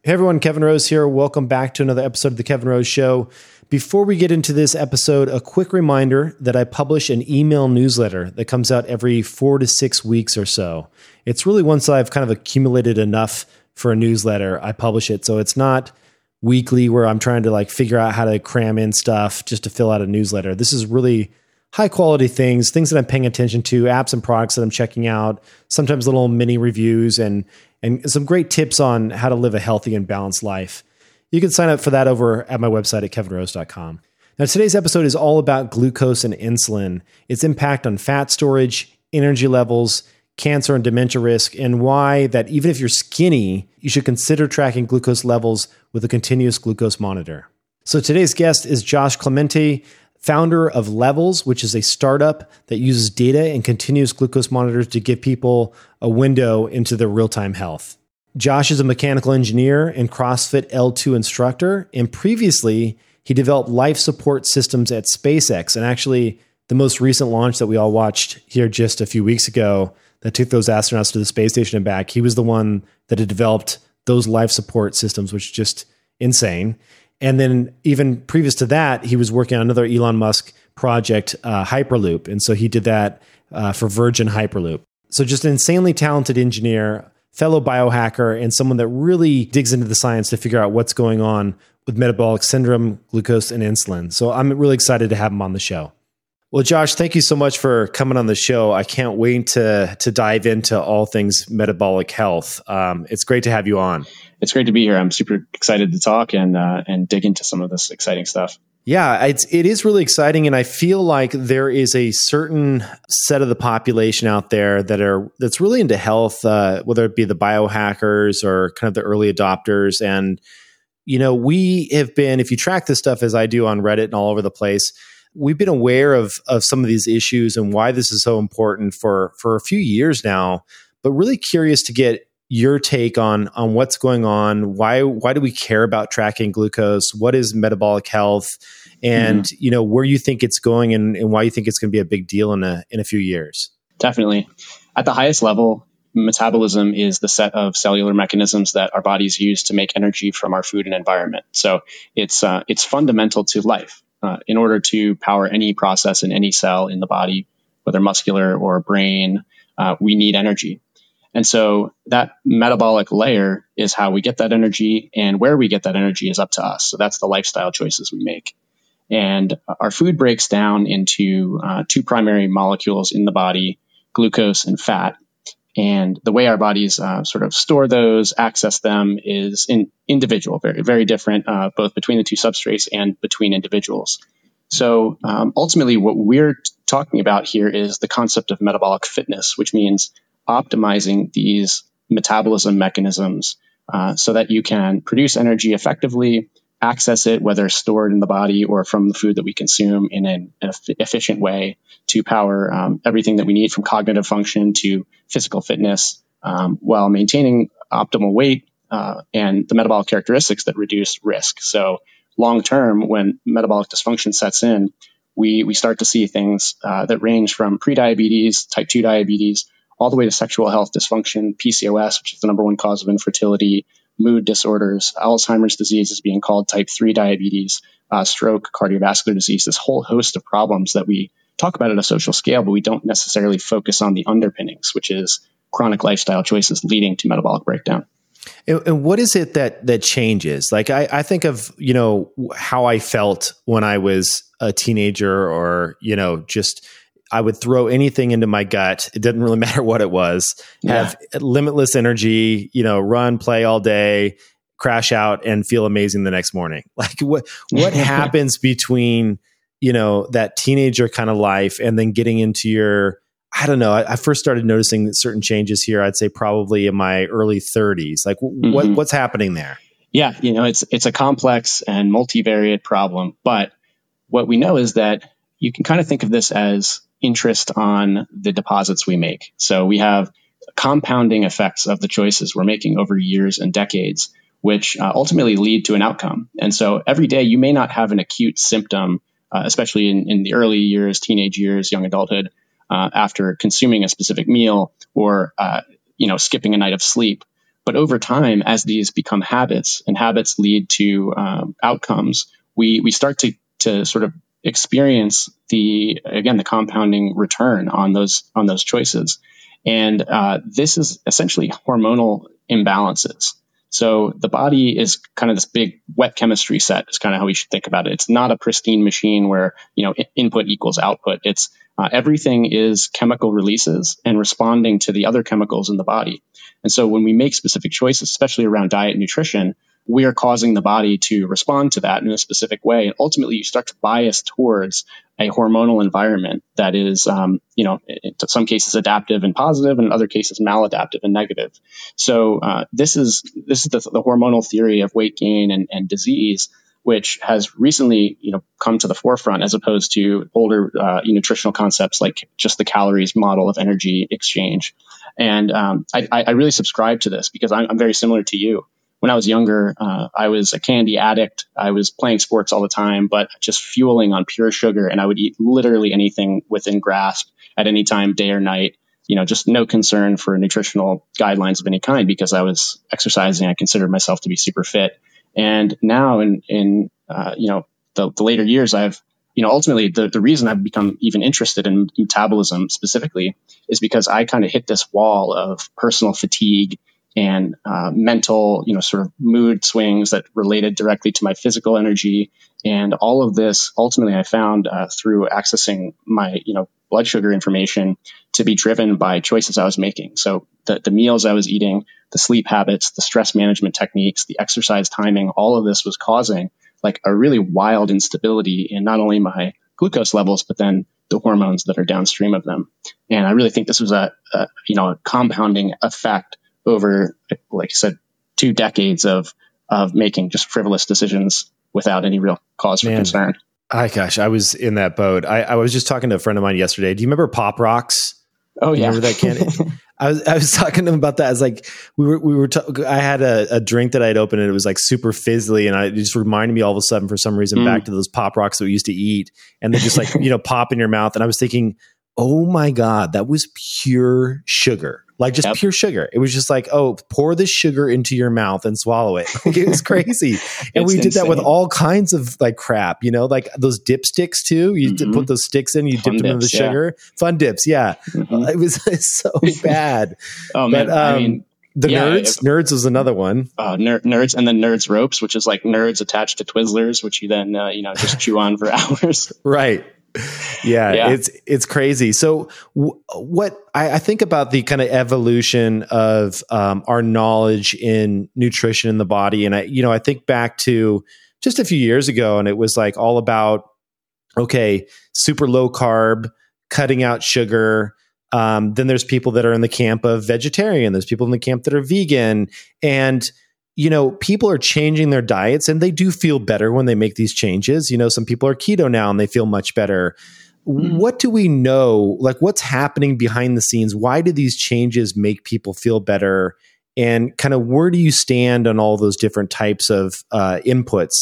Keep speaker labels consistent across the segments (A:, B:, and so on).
A: Hey everyone, Kevin Rose here. Welcome back to another episode of The Kevin Rose Show. Before we get into this episode, a quick reminder that I publish an email newsletter that comes out every 4 to 6 weeks or so. It's really once I've kind of accumulated enough for a newsletter, I publish it. So it's not weekly where I'm trying to figure out how to cram in stuff just to fill out a newsletter. This is really high quality things that I'm paying attention to, apps and products that I'm checking out, sometimes little mini reviews and some great tips on how to live a healthy and balanced life. You can sign up for that over at my website at kevinrose.com. Now, today's episode is all about glucose and insulin, its impact on fat storage, energy levels, cancer and dementia risk, and why that even if you're skinny, you should consider tracking glucose levels with a continuous glucose monitor. So today's guest is Josh Clemente, founder of Levels, which is a startup that uses data and continuous glucose monitors to give people a window into their real-time health. Josh is a mechanical engineer and CrossFit L2 instructor, and previously he developed life support systems at SpaceX. And actually, the most recent launch that we all watched here just a few weeks ago that took those astronauts to the space station and back, he was the one that had developed those life support systems, which is just insane. And then even previous to that, he was working on another Elon Musk project, Hyperloop. And so he did that for Virgin Hyperloop. So just an insanely talented engineer, fellow biohacker, and someone that really digs into the science to figure out what's going on with metabolic syndrome, glucose, and insulin. So I'm really excited to have him on the show. Well, Josh, thank you so much for coming on the show. I can't wait to dive into all things metabolic health. It's great to have you on.
B: It's great to be here. I'm super excited to talk and dig into some of this exciting stuff.
A: Yeah, it is really exciting, and I feel like there is a certain set of the population out there that's really into health, whether it be the biohackers or kind of the early adopters. And we have been, if you track this stuff as I do on Reddit and all over the place, we've been aware of some of these issues and why this is so important for a few years now. But really curious to get your take on what's going on. Why do we care about tracking glucose? What is metabolic health? And where you think it's going and why you think it's going to be a big deal in a few years? Definitely.
B: At the highest level, metabolism is the set of cellular mechanisms that our bodies use to make energy from our food and environment. So it's fundamental to life. In order to power any process in any cell in the body, whether muscular or brain, we need energy. And so that metabolic layer is how we get that energy, and where we get that energy is up to us. So that's the lifestyle choices we make. And our food breaks down into two primary molecules in the body, glucose and fat. And the way our bodies sort of store those, access them is individual, very, very different, both between the two substrates and between individuals. So ultimately, what we're talking about here is the concept of metabolic fitness, which means optimizing these metabolism mechanisms so that you can produce energy effectively, access it, whether stored in the body or from the food that we consume in an efficient way to power everything that we need from cognitive function to physical fitness while maintaining optimal weight and the metabolic characteristics that reduce risk. So long term, when metabolic dysfunction sets in, we start to see things that range from prediabetes, type 2 diabetes, all the way to sexual health dysfunction, PCOS, which is the number one cause of infertility, mood disorders, Alzheimer's disease is being called type 3 diabetes, stroke, cardiovascular disease, this whole host of problems that we talk about at a social scale, but we don't necessarily focus on the underpinnings, which is chronic lifestyle choices leading to metabolic breakdown.
A: And what is it that changes? Like I think of, how I felt when I was a teenager or, just I would throw anything into my gut. It didn't really matter what it was, have limitless energy, run, play all day, crash out and feel amazing the next morning. Like what happens between, that teenager kind of life and then getting into your, I don't know. I first started noticing certain changes here, I'd say probably in my early 30s. Like what's happening there?
B: Yeah. It's a complex and multivariate problem, but what we know is that you can kind of think of this as interest on the deposits we make. So we have compounding effects of the choices we're making over years and decades, which ultimately lead to an outcome. And so every day you may not have an acute symptom, especially in the early years, teenage years, young adulthood, after consuming a specific meal or skipping a night of sleep. But over time, as these become habits and habits lead to outcomes, we start to sort of experience the compounding return on those choices. And this is essentially hormonal imbalances. So the body is kind of this big wet chemistry set is kind of how we should think about it. It's not a pristine machine where, input equals output. It's everything is chemical releases and responding to the other chemicals in the body. And so when we make specific choices, especially around diet and nutrition, we are causing the body to respond to that in a specific way. And ultimately, you start to bias towards a hormonal environment that is, in some cases adaptive and positive, and in other cases maladaptive and negative. So this is the hormonal theory of weight gain and disease, which has recently, come to the forefront as opposed to older nutritional concepts like just the calories model of energy exchange. And I really subscribe to this because I'm very similar to you. When I was younger, I was a candy addict. I was playing sports all the time, but just fueling on pure sugar. And I would eat literally anything within grasp at any time, day or night, just no concern for nutritional guidelines of any kind because I was exercising. I considered myself to be super fit. And now in the later years, I've, ultimately the reason I've become even interested in metabolism specifically is because I kind of hit this wall of personal fatigue and mental, sort of mood swings that related directly to my physical energy. And all of this, ultimately, I found through accessing my, blood sugar information to be driven by choices I was making. So the meals I was eating, the sleep habits, the stress management techniques, the exercise timing, all of this was causing like a really wild instability in not only my glucose levels, but then the hormones that are downstream of them. And I really think this was a compounding effect over, like I said, 2 decades of making just frivolous decisions without any real cause for concern.
A: I was in that boat. I was just talking to a friend of mine yesterday. Do you remember Pop Rocks?
B: Oh yeah.
A: Remember that candy? I was talking to him about that. I was like, I had a drink that I'd opened and it was like super fizzly. And it just reminded me all of a sudden, for some reason, back to those Pop Rocks that we used to eat. And they just like, pop in your mouth. And I was thinking, oh my God, that was pure sugar. Like just pure sugar. It was just like, oh, pour the sugar into your mouth and swallow it. Like, it was crazy. And we did that with all kinds of like crap, like those dipsticks too. You put those sticks in, you dipped them into the sugar. Fun dips. Yeah. It was so bad.
B: Oh man.
A: But, Nerds was another one.
B: Nerds, and then Nerds ropes, which is like nerds attached to Twizzlers, which you then, just chew on for hours.
A: Right. Yeah, it's crazy. So what I think about the kind of evolution of our knowledge in nutrition in the body. And I think back to just a few years ago, and it was like all about, okay, super low carb, cutting out sugar. Then there's people that are in the camp of vegetarian. There's people in the camp that are vegan. And people are changing their diets and they do feel better when they make these changes. Some people are keto now and they feel much better. What do we know? Like, what's happening behind the scenes? Why do these changes make people feel better? And kind of where do you stand on all those different types of inputs?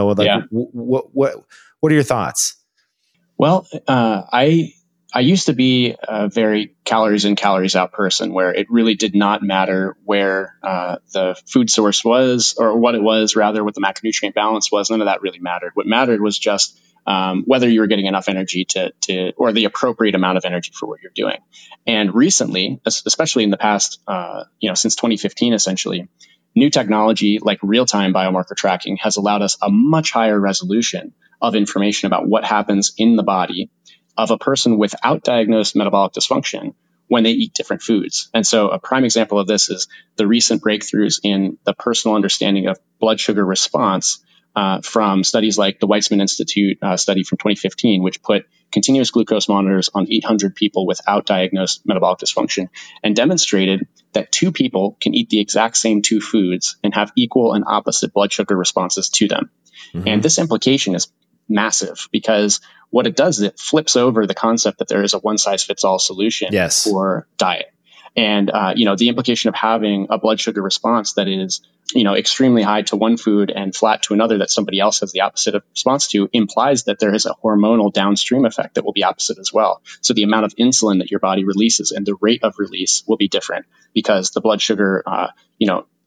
A: What are your thoughts?
B: Well, I used to be a very calories in, calories out person where it really did not matter where the food source was or what it was, rather what the macronutrient balance was. None of that really mattered. What mattered was just whether you were getting enough energy to or the appropriate amount of energy for what you're doing. And recently, especially in the past, since 2015, essentially, new technology like real-time biomarker tracking has allowed us a much higher resolution of information about what happens in the body of a person without diagnosed metabolic dysfunction when they eat different foods. And so a prime example of this is the recent breakthroughs in the personal understanding of blood sugar response from studies like the Weizmann Institute study from 2015, which put continuous glucose monitors on 800 people without diagnosed metabolic dysfunction and demonstrated that 2 people can eat the exact same 2 foods and have equal and opposite blood sugar responses to them. Mm-hmm. And this implication is massive because what it does is it flips over the concept that there is a one-size-fits-all solution for diet. And, the implication of having a blood sugar response that is, extremely high to one food and flat to another that somebody else has the opposite of response to implies that there is a hormonal downstream effect that will be opposite as well. So the amount of insulin that your body releases and the rate of release will be different because the blood sugar,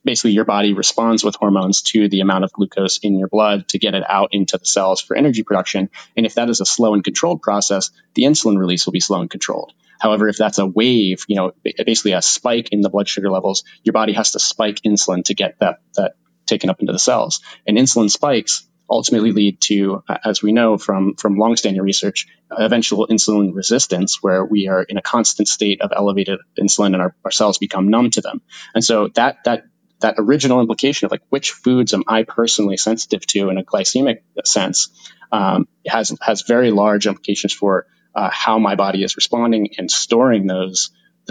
B: basically your body responds with hormones to the amount of glucose in your blood to get it out into the cells for energy production. And if that is a slow and controlled process, the insulin release will be slow and controlled. However, if that's a wave, basically a spike in the blood sugar levels, your body has to spike insulin to get that taken up into the cells. And insulin spikes ultimately lead to, as we know from longstanding research, eventual insulin resistance, where we are in a constant state of elevated insulin and our cells become numb to them. And so that original implication of like, which foods am I personally sensitive to in a glycemic sense, has very large implications for how my body is responding and storing those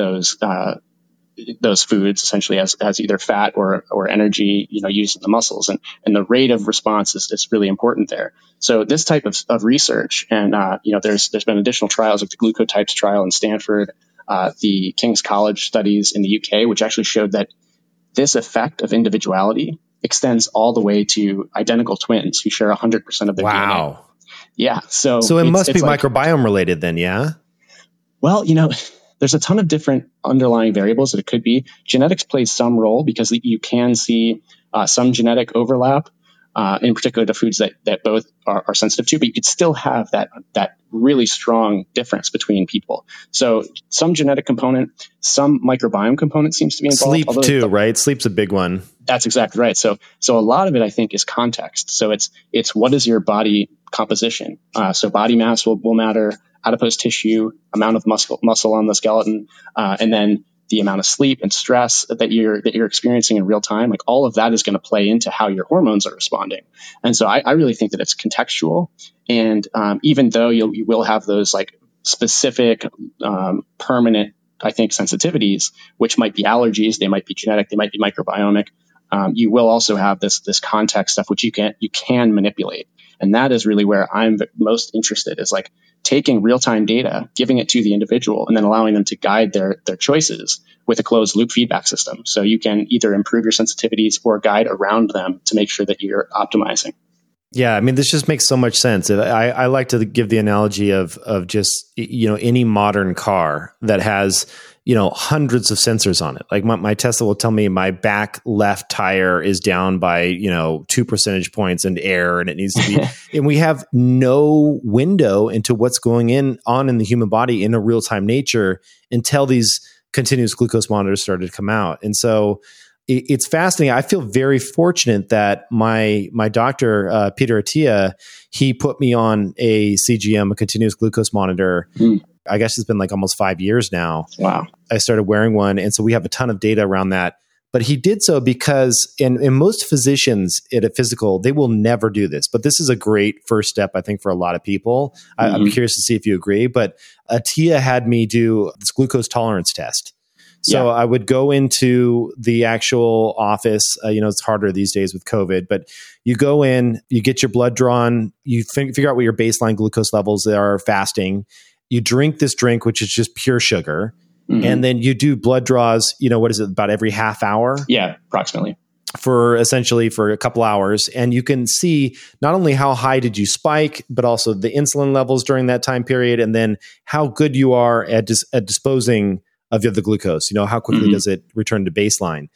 B: foods essentially as either fat or energy, used in the muscles, and the rate of response is really important there. So this type of research, and there's been additional trials like the Glucotypes trial in Stanford, the King's College studies in the UK, which actually showed that this effect of individuality extends all the way to identical twins who share 100% of their DNA. Yeah. So
A: it must be microbiome related then, yeah?
B: Well, there's a ton of different underlying variables that it could be. Genetics plays some role because you can see some genetic overlap, in particular to foods that both are sensitive to, but you could still have that really strong difference between people. So some genetic component, some microbiome component seems to be involved.
A: Sleep too, right? Sleep's a big one.
B: That's exactly right. So a lot of it, I think, is context. So it's what is your body composition? So body mass will matter, adipose tissue, amount of muscle on the skeleton, and then the amount of sleep and stress that you're experiencing in real time. Like all of that is going to play into how your hormones are responding. And so I really think that it's contextual. And even though you will have those like specific, permanent, I think, sensitivities, which might be allergies, they might be genetic, they might be microbiomic. You will also have this context stuff, which you can manipulate. And that is really where I'm most interested, is like taking real-time data, giving it to the individual, and then allowing them to guide their choices with a closed loop feedback system. So you can either improve your sensitivities or guide around them to make sure that you're optimizing.
A: Yeah, I mean, this just makes so much sense. I like to give the analogy of just, any modern car that has, hundreds of sensors on it. Like my Tesla will tell me my back left tire is down by, 2 percentage points in air, and it needs to be, and we have no window into what's going on in the human body in a real-time nature until these continuous glucose monitors started to come out. And so it's fascinating. I feel very fortunate that my doctor, Peter Attia, he put me on a CGM, a continuous glucose monitor. I guess it's been like almost 5 years now.
B: Wow.
A: I started wearing one. And so we have a ton of data around that. But he did so because in most physicians at a physical, they will never do this. But this is a great first step, I think, for a lot of people. I'm curious to see if you agree. But Attia had me do this glucose tolerance test. So I would go into the actual office. It's harder these days with COVID, but you go in, you get your blood drawn, you figure out what your baseline glucose levels are fasting. You drink this drink, which is just pure sugar. And then you do blood draws, what is it, about every half hour?
B: Yeah, approximately.
A: For a couple hours. And you can see not only how high did you spike, but also the insulin levels during that time period. And then how good you are at disposing of the glucose, how quickly does it return to baseline?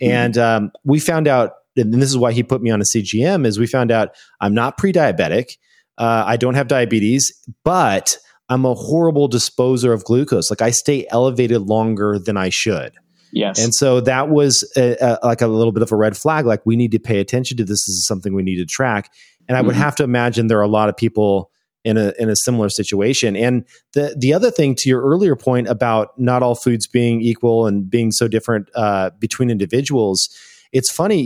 A: And we found out, and this is why he put me on a CGM, is we found out I'm not pre-diabetic. I don't have diabetes, but I'm a horrible disposer of glucose. Like I stay elevated longer than I should.
B: Yes.
A: And so that was like a little bit of a red flag. Like we need to pay attention to this. This is something we need to track. And I would have to imagine there are a lot of people in a similar situation. And the other thing, to your earlier point about not all foods being equal and being so different between individuals, it's funny,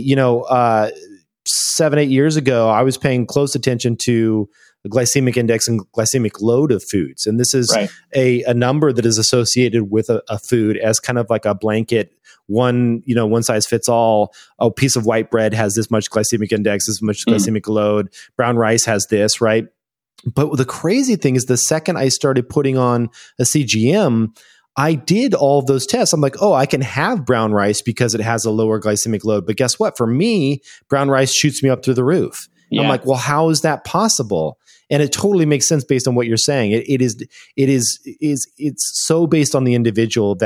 A: 7-8 years ago, I was paying close attention to the glycemic index and glycemic load of foods. And this is a number that is associated with a food as kind of like a blanket, one size fits all. A piece of white bread has this much glycemic index, this much glycemic load. Brown rice has this, right? But the crazy thing is the second I started putting on a CGM, I did all of those tests. I'm like, oh, I can have brown rice because it has a lower glycemic load. But guess what? For me, brown rice shoots me up through the roof. Yeah. I'm like, well, how is that possible? And it totally makes sense based on what you're saying. It's so based on the individual that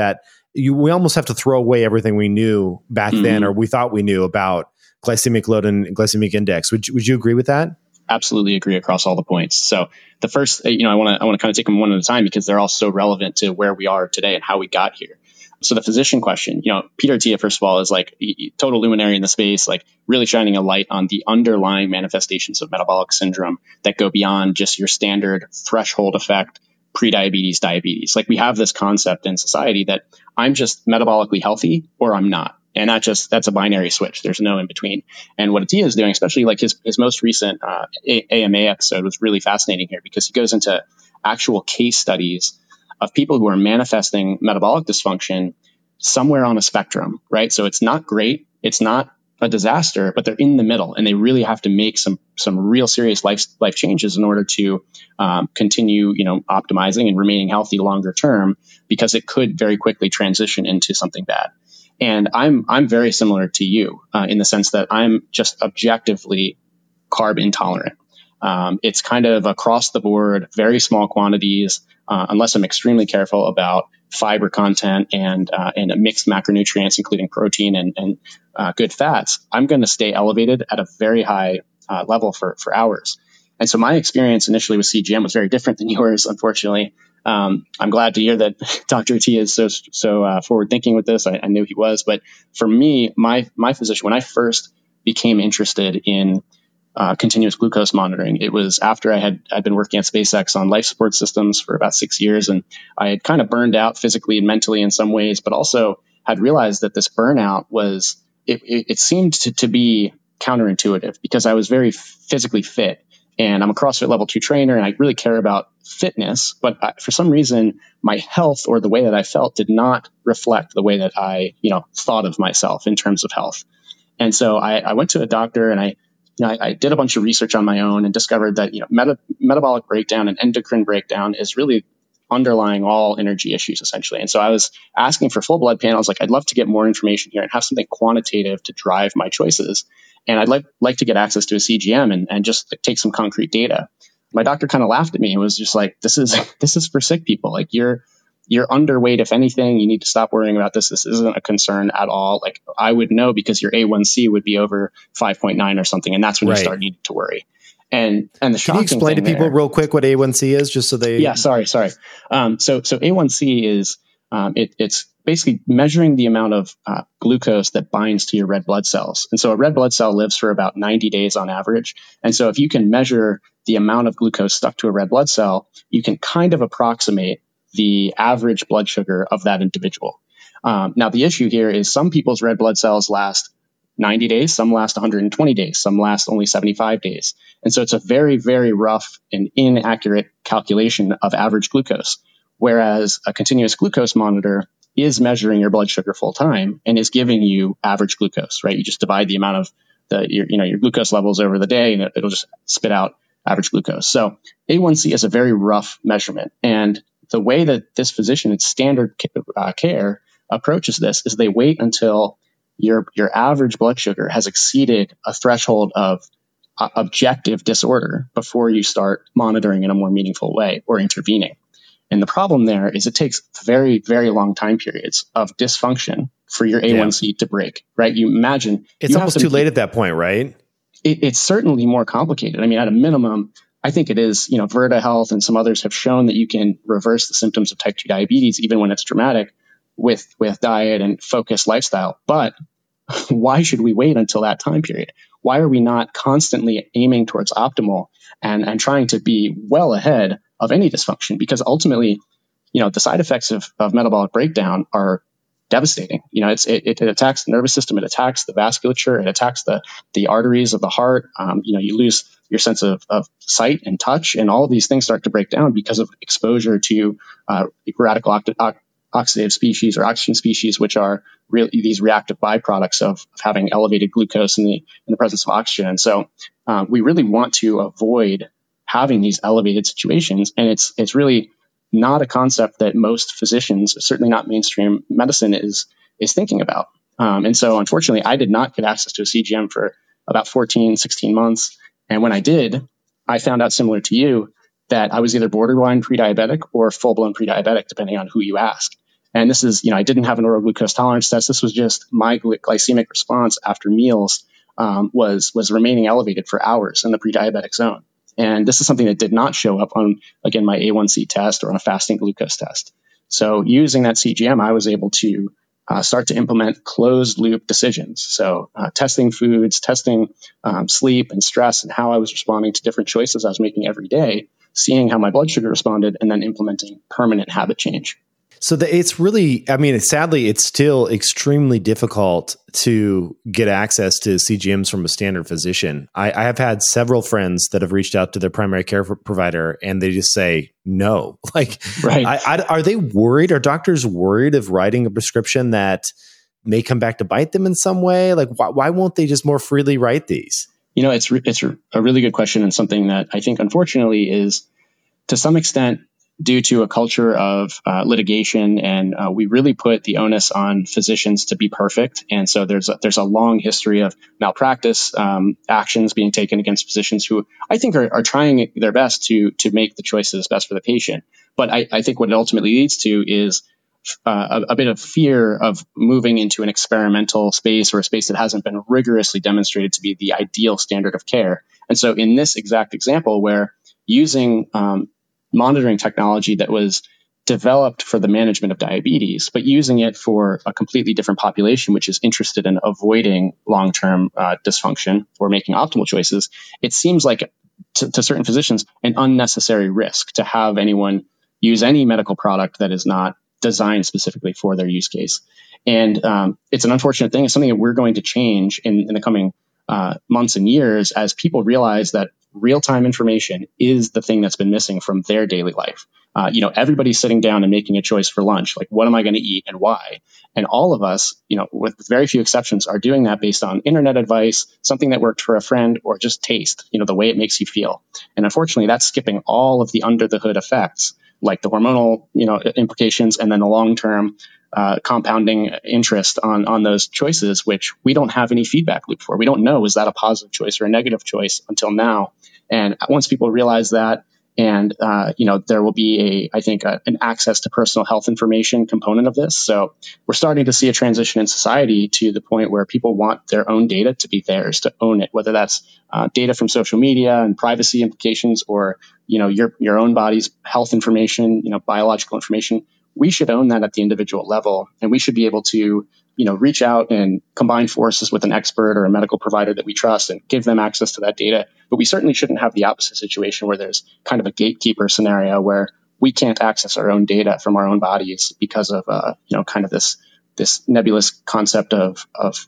A: we almost have to throw away everything we knew back then, or we thought we knew about glycemic load and glycemic index. Would you agree with that?
B: Absolutely agree across all the points. So the first, I want to kind of take them one at a time because they're all so relevant to where we are today and how we got here. So the physician question, Peter Attia, first of all, is like total luminary in the space, like really shining a light on the underlying manifestations of metabolic syndrome that go beyond just your standard threshold effect, prediabetes, diabetes. Like we have this concept in society that I'm just metabolically healthy or I'm not. And that's a binary switch. There's no in between. And what Attia is doing, especially like his most recent AMA episode was really fascinating here because he goes into actual case studies of people who are manifesting metabolic dysfunction somewhere on a spectrum, right? So it's not great. It's not a disaster, but they're in the middle and they really have to make some real serious life changes in order to continue, optimizing and remaining healthy longer term, because it could very quickly transition into something bad. And I'm very similar to you in the sense that I'm just objectively carb intolerant. It's kind of across the board, very small quantities, unless I'm extremely careful about fiber content and mixed macronutrients, including protein and good fats. I'm going to stay elevated at a very high level for hours. And so my experience initially with CGM was very different than yours, unfortunately. I'm glad to hear that Dr. Attia is so forward thinking with this. I knew he was, but for me, my physician, when I first became interested in continuous glucose monitoring, it was after I'd been working at SpaceX on life support systems for about 6 years, and I had kind of burned out physically and mentally in some ways, but also had realized that this burnout was it seemed to be counterintuitive because I was very physically fit. And I'm a CrossFit level 2 trainer and I really care about fitness, but for some reason, my health or the way that I felt did not reflect the way that I, thought of myself in terms of health. And so I went to a doctor and I did a bunch of research on my own and discovered that, metabolic breakdown and endocrine breakdown is really underlying all energy issues essentially. And so I was asking for full blood panels. Like I'd love to get more information here and have something quantitative to drive my choices. And I'd like to get access to a CGM and just take some concrete data. My doctor kind of laughed at me and was just like, this is for sick people. Like you're underweight. If anything, you need to stop worrying about this. This isn't a concern at all. Like I would know because your A1C would be over 5.9 or something. And that's when you start needing to worry. And the shocking
A: Can you explain to people real quick what A1C is just so they...
B: Yeah, sorry. So A1C is, it's basically measuring the amount of glucose that binds to your red blood cells. And so a red blood cell lives for about 90 days on average. And so if you can measure the amount of glucose stuck to a red blood cell, you can kind of approximate the average blood sugar of that individual. Now, the issue here is some people's red blood cells last 90 days, some last 120 days, some last only 75 days. And so it's a very, very rough and inaccurate calculation of average glucose. Whereas a continuous glucose monitor is measuring your blood sugar full time and is giving you average glucose, right? You just divide the amount of your glucose levels over the day and it'll just spit out average glucose. So A1C is a very rough measurement. And the way that this physician at standard care approaches this is they wait until your average blood sugar has exceeded a threshold of objective disorder before you start monitoring in a more meaningful way or intervening. And the problem there is it takes very, very long time periods of dysfunction for your A1C to break, right? You imagine
A: it's almost too late at that point, right?
B: It's certainly more complicated. I mean, at a minimum, I think it is, Virta Health and some others have shown that you can reverse the symptoms of type 2 diabetes, even when it's dramatic, with diet and focused lifestyle. But why should we wait until that time period? Why are we not constantly aiming towards optimal and trying to be well ahead of any dysfunction? Because ultimately, the side effects of metabolic breakdown are devastating. It attacks the nervous system, it attacks the vasculature, it attacks the arteries of the heart. You lose your sense of sight and touch, and all of these things start to break down because of exposure to radical oxidative species or oxygen species, which are really these reactive byproducts of having elevated glucose in the presence of oxygen. And so we really want to avoid having these elevated situations. And it's really not a concept that most physicians, certainly not mainstream medicine, is thinking about. And so unfortunately, I did not get access to a CGM for about 14, 16 months. And when I did, I found out, similar to you, that I was either borderline pre-diabetic or full-blown pre-diabetic, depending on who you ask. And this is, I didn't have an oral glucose tolerance test. This was just my glycemic response after meals was remaining elevated for hours in the pre-diabetic zone. And this is something that did not show up on, again, my A1C test or on a fasting glucose test. So using that CGM, I was able to start to implement closed loop decisions. So testing foods, testing sleep and stress and how I was responding to different choices I was making every day, seeing how my blood sugar responded, and then implementing permanent habit change.
A: So it's really, sadly, it's still extremely difficult to get access to CGMs from a standard physician. I have had several friends that have reached out to their primary care provider and they just say no. Like, right. Are they worried? Are doctors worried of writing a prescription that may come back to bite them in some way? Like, why won't they just more freely write these?
B: It's a really good question, and something that I think, unfortunately, is to some extent due to a culture of litigation, and we really put the onus on physicians to be perfect. And so there's a long history of malpractice actions being taken against physicians who I think are trying their best to make the choices best for the patient. But I think what it ultimately leads to is a bit of fear of moving into an experimental space, or a space that hasn't been rigorously demonstrated to be the ideal standard of care. And so in this exact example, where using monitoring technology that was developed for the management of diabetes, but using it for a completely different population, which is interested in avoiding long-term dysfunction or making optimal choices, it seems like to certain physicians an unnecessary risk to have anyone use any medical product that is not designed specifically for their use case. And it's an unfortunate thing. It's something that we're going to change in the coming months and years as people realize that real-time information is the thing that's been missing from their daily life. Everybody's sitting down and making a choice for lunch, like, what am I going to eat and why? And all of us, with very few exceptions, are doing that based on internet advice, something that worked for a friend, or just taste, the way it makes you feel. And unfortunately, that's skipping all of the under the hood effects, like the hormonal, implications, and then the long-term compounding interest on those choices, which we don't have any feedback loop for. We don't know, is that a positive choice or a negative choice until now? And once people realize that, and there will be an access to personal health information component of this. So we're starting to see a transition in society to the point where people want their own data to be theirs, to own it, whether that's data from social media and privacy implications, or your own body's health information, biological information. We should own that at the individual level, and we should be able to, reach out and combine forces with an expert or a medical provider that we trust and give them access to that data. But we certainly shouldn't have the opposite situation where there's kind of a gatekeeper scenario where we can't access our own data from our own bodies because of, kind of this nebulous concept of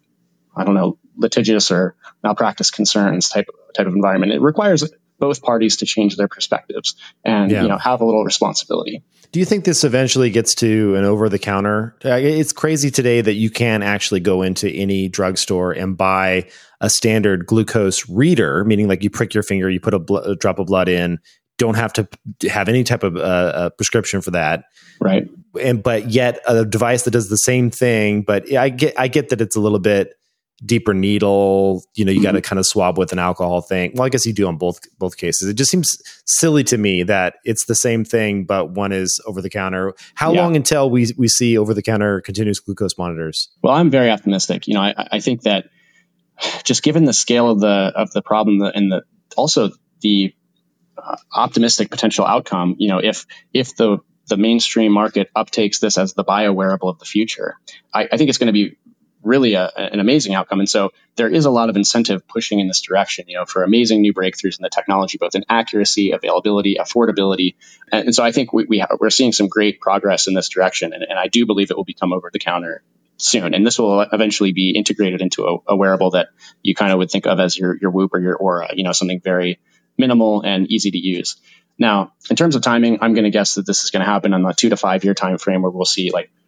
B: I don't know, litigious or malpractice concerns type of environment. It requires both parties to change their perspectives and have a little responsibility.
A: Do you think this eventually gets to an over-the-counter? It's crazy today that you can actually go into any drugstore and buy a standard glucose reader, meaning like you prick your finger, you put a drop of blood in, don't have to have any type of prescription for that,
B: right?
A: But yet a device that does the same thing. But I get that it's a little bit deeper needle, you got to kind of swab with an alcohol thing. Well, I guess you do on both cases. It just seems silly to me that it's the same thing, but one is over the counter. How long until we see over the counter continuous glucose monitors?
B: Well, I'm very optimistic. I think that just given the scale of the problem and also the optimistic potential outcome, if the mainstream market uptakes this as the biowearable of the future, I think it's going to be really an amazing outcome. And so there is a lot of incentive pushing in this direction, for amazing new breakthroughs in the technology, both in accuracy, availability, affordability. And so I think we're seeing some great progress in this direction. And I do believe it will become over the counter soon. And this will eventually be integrated into a wearable that you kind of would think of as your Whoop or your Oura, something very minimal and easy to use. Now, in terms of timing, I'm going to guess that this is going to happen on a 2 to 5 year time frame where we'll see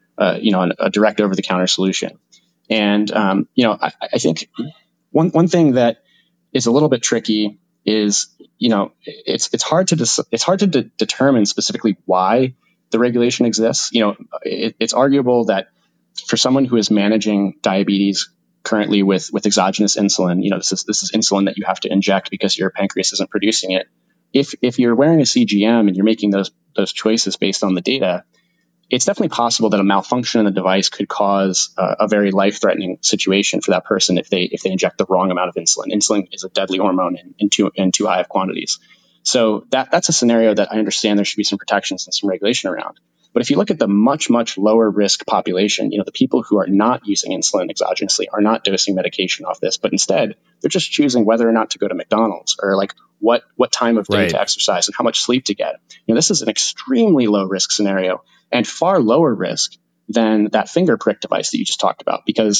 B: a direct over the counter solution. And, I think one thing that is a little bit tricky is, it's hard to determine specifically why the regulation exists. It's arguable that for someone who is managing diabetes currently with exogenous insulin, this is insulin that you have to inject because your pancreas isn't producing it. If you're wearing a CGM and you're making those choices based on the data, it's definitely possible that a malfunction in the device could cause a very life-threatening situation for that person if they inject the wrong amount of insulin. Insulin is a deadly hormone in too high of quantities. So that's a scenario that I understand there should be some protections and some regulation around. But if you look at the much, much lower risk population, the people who are not using insulin exogenously are not dosing medication off this, but instead they're just choosing whether or not to go to McDonald's or like what time of day to exercise and how much sleep to get. This is an extremely low risk scenario and far lower risk than that finger prick device that you just talked about. Because,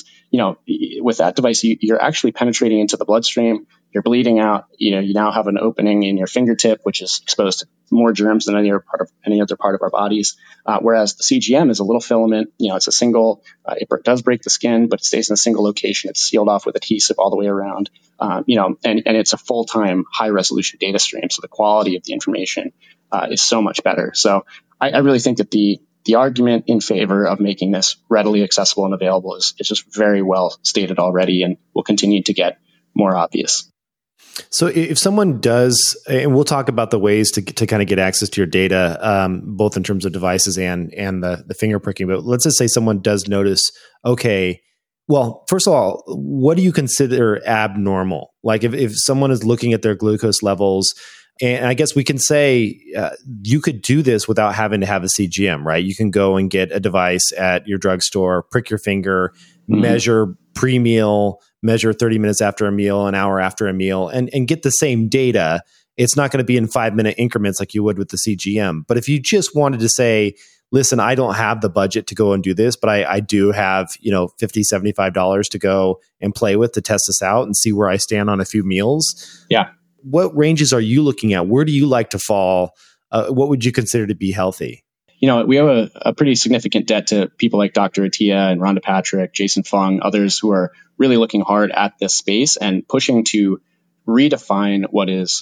B: with that device, you're actually penetrating into the bloodstream, you're bleeding out, you now have an opening in your fingertip, which is exposed to more germs than any other part of our bodies. Whereas the CGM is a little filament, it's a single, it does break the skin, but it stays in a single location. It's sealed off with adhesive all the way around, and it's a full-time high resolution data stream. So the quality of the information is so much better. So I really think that the argument in favor of making this readily accessible and available is just very well stated already and will continue to get more obvious.
A: So if someone does, and we'll talk about the ways to kind of get access to your data, both in terms of devices and the finger pricking, but let's just say someone does notice, okay, well, first of all, what do you consider abnormal? Like if someone is looking at their glucose levels, and I guess we can say you could do this without having to have a CGM, right? You can go and get a device at your drugstore, prick your finger, measure pre-meal, measure 30 minutes after a meal, an hour after a meal, and get the same data. It's not going to be in 5-minute increments like you would with the CGM. But if you just wanted to say, listen, I don't have the budget to go and do this, but I do have, $50, $75 to go and play with to test this out and see where I stand on a few meals.
B: Yeah.
A: What ranges are you looking at? Where do you like to fall? What would you consider to be healthy?
B: We have a pretty significant debt to people like Dr. Attia and Rhonda Patrick, Jason Fung, others who are really looking hard at this space and pushing to redefine what is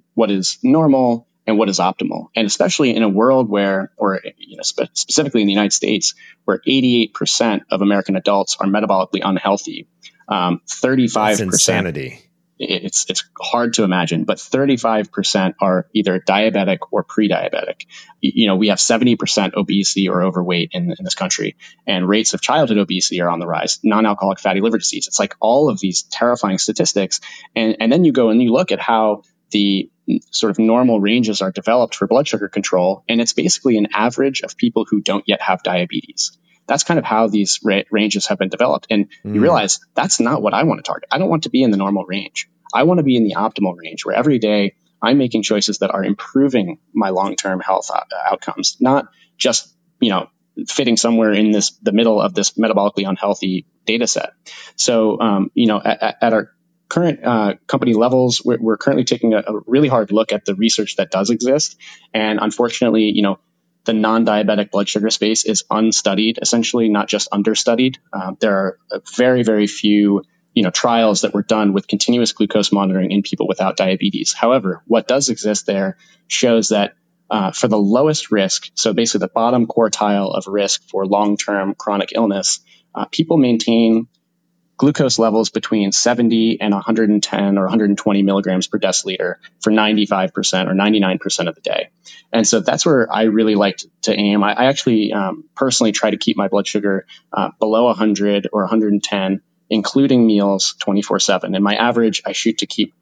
B: normal and what is optimal. And especially in a world where, or specifically in the United States, where 88% of American adults are metabolically unhealthy, 35%.
A: That's insanity.
B: It's hard to imagine, but 35% are either diabetic or pre-diabetic. We have 70% obesity or overweight in this country, and rates of childhood obesity are on the rise, non-alcoholic fatty liver disease. It's like all of these terrifying statistics. And then you go and you look at how the sort of normal ranges are developed for blood sugar control, and it's basically an average of people who don't yet have diabetes. That's kind of how these ranges have been developed. And you realize that's not what I want to target. I don't want to be in the normal range. I want to be in the optimal range where every day I'm making choices that are improving my long-term health outcomes, not just, fitting somewhere in the middle of this metabolically unhealthy data set. So, at our current company levels, we're currently taking a really hard look at the research that does exist. And unfortunately, the non-diabetic blood sugar space is unstudied, essentially, not just understudied. There are very, very few, trials that were done with continuous glucose monitoring in people without diabetes. However, what does exist there shows that for the lowest risk, so basically the bottom quartile of risk for long-term chronic illness, people maintain glucose levels between 70 and 110 or 120 milligrams per deciliter for 95% or 99% of the day. And so that's where I really like to aim. I actually personally try to keep my blood sugar below 100 or 110, including meals 24/7. And my average, I shoot to keep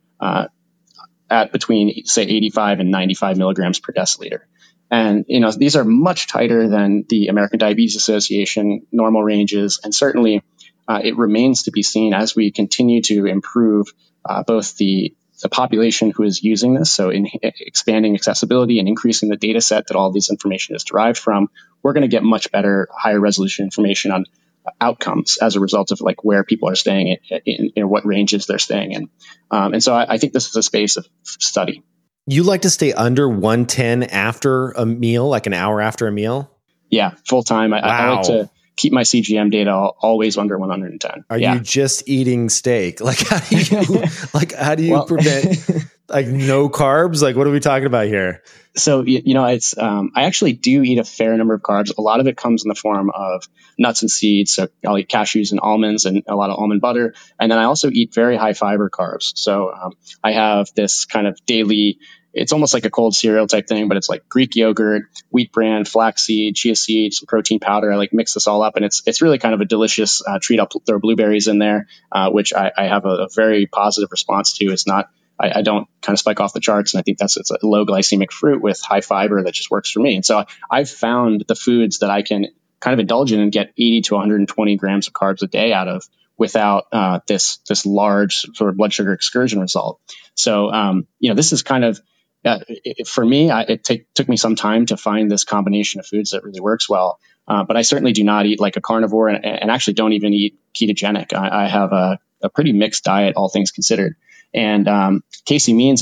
B: at between, say, 85 and 95 milligrams per deciliter. And, these are much tighter than the American Diabetes Association normal ranges. And certainly it remains to be seen as we continue to improve both the population who is using this. So in expanding accessibility and increasing the data set that all this information is derived from, we're going to get much better, higher resolution information on outcomes as a result of like where people are staying in what ranges they're staying in. And so I think this is a space of study.
A: You like to stay under 110 after a meal, like an hour after a meal?
B: Yeah, full time. Wow. I like to keep my CGM data always under 110.
A: Are you just eating steak? Like how do you prevent like no carbs? Like what are we talking about here?
B: So, it's, I actually do eat a fair number of carbs. A lot of it comes in the form of nuts and seeds. So I'll eat cashews and almonds and a lot of almond butter. And then I also eat very high fiber carbs. So I have this kind of daily, it's almost like a cold cereal type thing, but it's like Greek yogurt, wheat bran, flaxseed, chia seed, some protein powder. I like mix this all up, and it's really kind of a delicious treat. I'll throw blueberries in there, which I have a very positive response to. It's not, I don't kind of spike off the charts, and I think it's a low glycemic fruit with high fiber that just works for me. And so I've found the foods that I can kind of indulge in and get 80 to 120 grams of carbs a day out of without this large sort of blood sugar excursion result. So, this is kind of, for me, it took me some time to find this combination of foods that really works well. But I certainly do not eat like a carnivore, and actually don't even eat ketogenic. I have a pretty mixed diet, all things considered. And Casey Means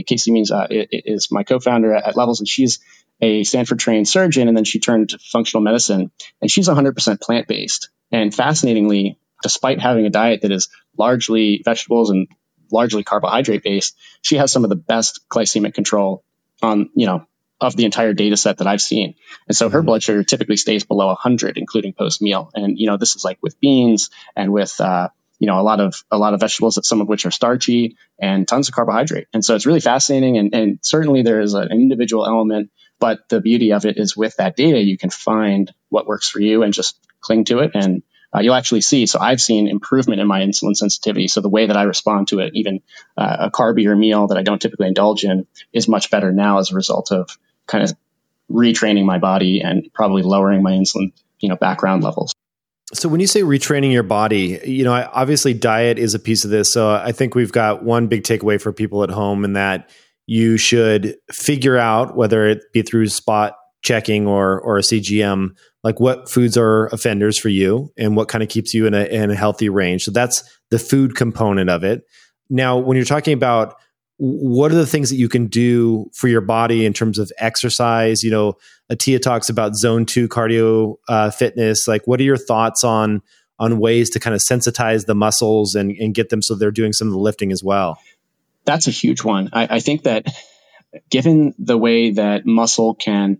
B: is my co-founder at Levels, and she's a Stanford trained surgeon, and then she turned to functional medicine, and she's 100% plant-based. And fascinatingly, despite having a diet that is largely vegetables and largely carbohydrate based, she has some of the best glycemic control of the entire data set that I've seen. And so her blood sugar typically stays below 100, including post meal. And, this is like with beans and with, a lot of vegetables, that some of which are starchy, and tons of carbohydrate. And so it's really fascinating. And certainly there is an individual element, but the beauty of it is with that data, you can find what works for you and just cling to it. And you'll actually see. So I've seen improvement in my insulin sensitivity. So the way that I respond to it, even a carbier meal that I don't typically indulge in, is much better now as a result of kind of retraining my body and probably lowering my insulin, background levels.
A: So when you say retraining your body, obviously diet is a piece of this. So I think we've got one big takeaway for people at home, in that you should figure out, whether it be through spot checking or a CGM, like what foods are offenders for you and what kind of keeps you in a healthy range. So that's the food component of it. Now, when you're talking about what are the things that you can do for your body in terms of exercise, Atia talks about zone 2 cardio fitness. Like, what are your thoughts on ways to kind of sensitize the muscles and get them so they're doing some of the lifting as well?
B: That's a huge one. I think that given the way that muscle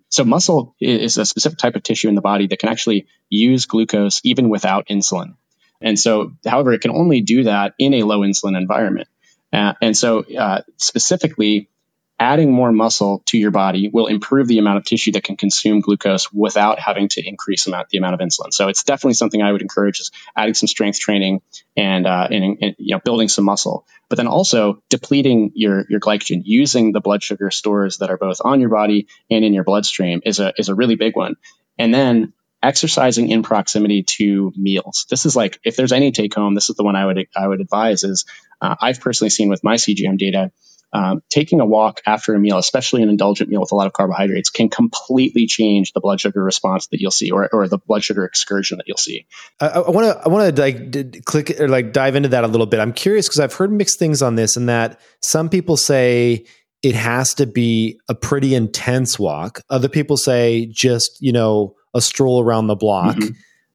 B: is a specific type of tissue in the body that can actually use glucose even without insulin. And so, however, it can only do that in a low insulin environment. And so specifically, adding more muscle to your body will improve the amount of tissue that can consume glucose without having to increase the amount of insulin. So it's definitely something I would encourage, is adding some strength training and building some muscle. But then also depleting your glycogen, using the blood sugar stores that are both on your body and in your bloodstream is a really big one. And then exercising in proximity to meals. This is like, if there's any take home, this is the one I would advise is, I've personally seen with my CGM data, taking a walk after a meal, especially an indulgent meal with a lot of carbohydrates, can completely change the blood sugar response that you'll see, or the blood sugar excursion that you'll see.
A: I want to click or dive into that a little bit. I'm curious because I've heard mixed things on this, and that some people say it has to be a pretty intense walk. Other people say just, a stroll around the block. Mm-hmm.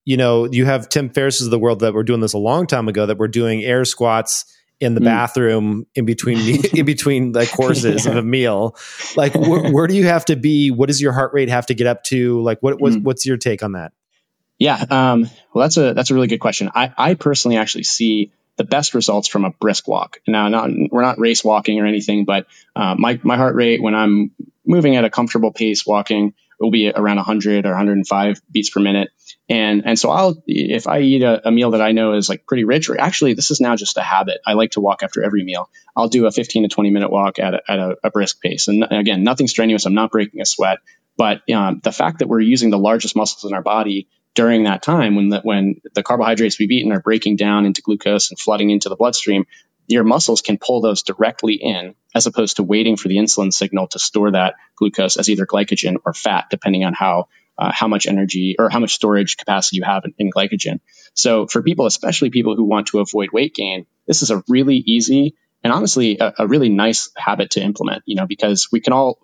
A: You have Tim Ferriss of the world that were doing this a long time ago, that were doing air squats in the bathroom in between like courses of a meal. Like where do you have to be? What does your heart rate have to get up to? Like what's your take on that?
B: Yeah. Well, that's a really good question. I personally actually see the best results from a brisk walk. Now, we're not race walking or anything, but my heart rate when I'm moving at a comfortable pace walking will be around 100 or 105 beats per minute. And so if I eat a meal that I know is like pretty rich, or actually this is now just a habit, I like to walk after every meal. I'll do a 15 to 20 minute walk at a brisk pace. And again, nothing strenuous. I'm not breaking a sweat, but the fact that we're using the largest muscles in our body during that time, when the carbohydrates we've eaten are breaking down into glucose and flooding into the bloodstream, your muscles can pull those directly in, as opposed to waiting for the insulin signal to store that glucose as either glycogen or fat, depending on how much energy or how much storage capacity you have in glycogen. So for people, especially people who want to avoid weight gain, this is a really easy and honestly a really nice habit to implement, because we can all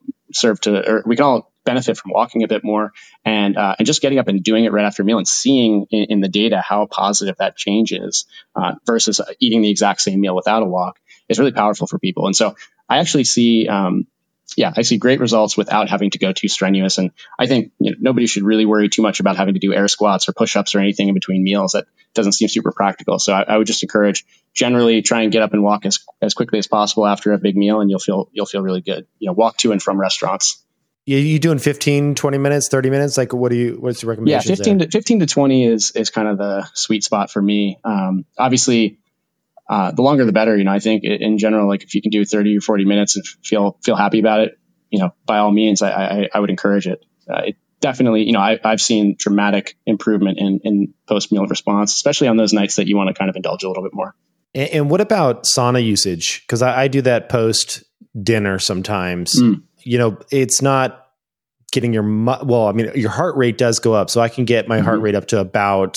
B: benefit from walking a bit more and just getting up and doing it right after a meal and seeing in the data how positive that change is versus eating the exact same meal without a walk is really powerful for people. And so I actually see yeah, I see great results without having to go too strenuous. And I think nobody should really worry too much about having to do air squats or push-ups or anything in between meals. That doesn't seem super practical. So I would just encourage, generally try and get up and walk as quickly as possible after a big meal, and you'll feel really good. Walk to and from restaurants.
A: You doing 15, 20 minutes, 30 minutes? Like what's your recommendation?
B: Yeah, 15 to 20 is kind of the sweet spot for me. Obviously, the longer the better. I think in general, like if you can do 30 or 40 minutes and feel happy about it, by all means, I would encourage it. It definitely, I've seen dramatic improvement in post-meal response, especially on those nights that you want to kind of indulge a little bit more.
A: And what about sauna usage? Because I do that post dinner sometimes. It's not getting your heart rate does go up. So I can get my heart rate up to about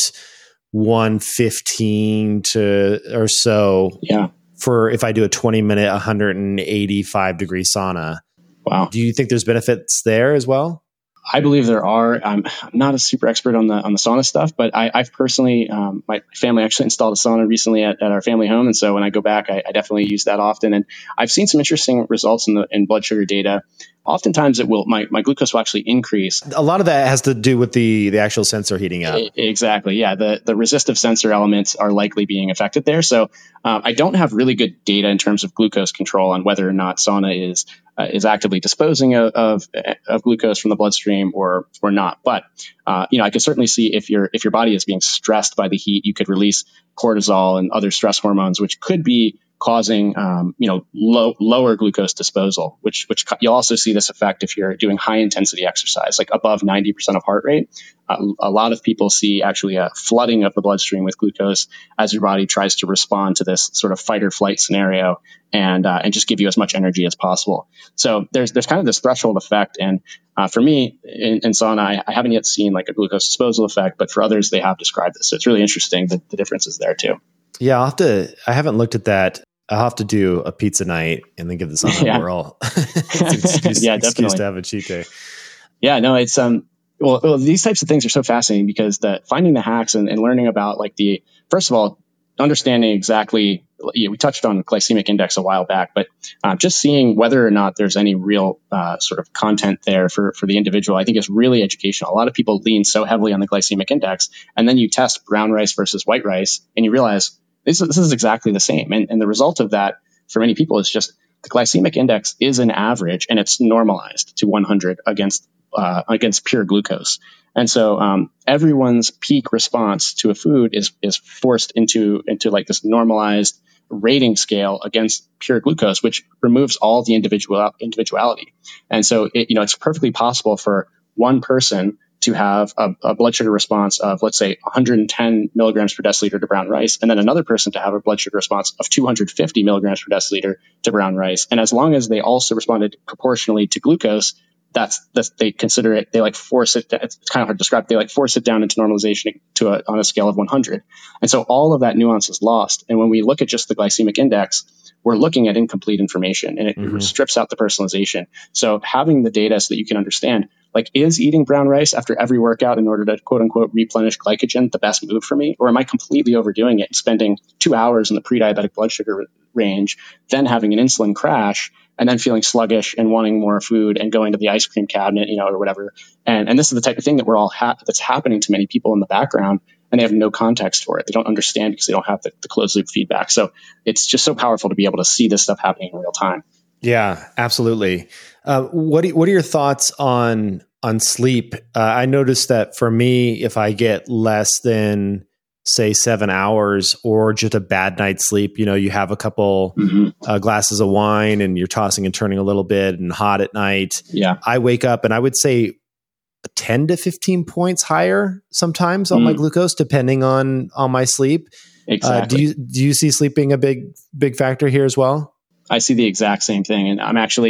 A: 115 or so.
B: Yeah.
A: For if I do a 20-minute, 185 degree sauna.
B: Wow.
A: Do you think there's benefits there as well?
B: I believe there are. I'm not a super expert on the sauna stuff, but I've personally, my family actually installed a sauna recently at our family home. And so when I go back, I definitely use that often. And I've seen some interesting results in blood sugar data. Oftentimes my glucose will actually increase.
A: A lot of that has to do with the actual sensor heating up.
B: Exactly. Yeah. The resistive sensor elements are likely being affected there. So I don't have really good data in terms of glucose control on whether or not sauna is actively disposing of glucose from the bloodstream or not. But I could certainly see if your body is being stressed by the heat, you could release cortisol and other stress hormones, which could be causing lower glucose disposal, which you'll also see this effect if you're doing high intensity exercise, like above 90% of heart rate. A lot of people see actually a flooding of the bloodstream with glucose as your body tries to respond to this sort of fight or flight scenario and just give you as much energy as possible. So there's kind of this threshold effect. And for me in sauna, I haven't yet seen like a glucose disposal effect, but for others, they have described this. So it's really interesting the differences there too.
A: Yeah, I haven't looked at that. I'll have to do a pizza night and then give this on a whirl. It's an excuse to have a cheat day.
B: Yeah, no, it's well, these types of things are so fascinating because finding the hacks and learning about like first of all, understanding exactly, we touched on glycemic index a while back, but just seeing whether or not there's any real sort of content there for the individual, I think is really educational. A lot of people lean so heavily on the glycemic index, and then you test brown rice versus white rice, and you realize this is exactly the same. And the result of that for many people is just the glycemic index is an average, and it's normalized to 100 against pure glucose. And so everyone's peak response to a food is forced into like this normalized rating scale against pure glucose, which removes all the individuality. And so it's perfectly possible for one person to have a blood sugar response of, let's say, 110 milligrams per deciliter to brown rice, and then another person to have a blood sugar response of 250 milligrams per deciliter to brown rice. And as long as they also responded proportionally to glucose, that's they consider it, they like force it, it's kind of hard to describe, they like force it down into normalization on a scale of 100. And so all of that nuance is lost. And when we look at just the glycemic index, we're looking at incomplete information, and it strips out the personalization. So having the data so that you can understand, like, is eating brown rice after every workout in order to quote unquote replenish glycogen the best move for me? Or am I completely overdoing it and spending 2 hours in the pre-diabetic blood sugar range, then having an insulin crash, and then feeling sluggish and wanting more food and going to the ice cream cabinet, or whatever. And this is the type of thing that that's happening to many people in the background, and they have no context for it. They don't understand because they don't have the closed loop feedback. So it's just so powerful to be able to see this stuff happening in real time.
A: Yeah, absolutely. What are your thoughts on sleep? I noticed that for me, if I get less than, say, 7 hours or just a bad night's sleep, you have a couple glasses of wine and you're tossing and turning a little bit and hot at night.
B: Yeah.
A: I wake up and I would say 10 to 15 points higher sometimes on my glucose, depending on my sleep.
B: Exactly.
A: Do you see sleep being a big factor here as well?
B: I see the exact same thing. And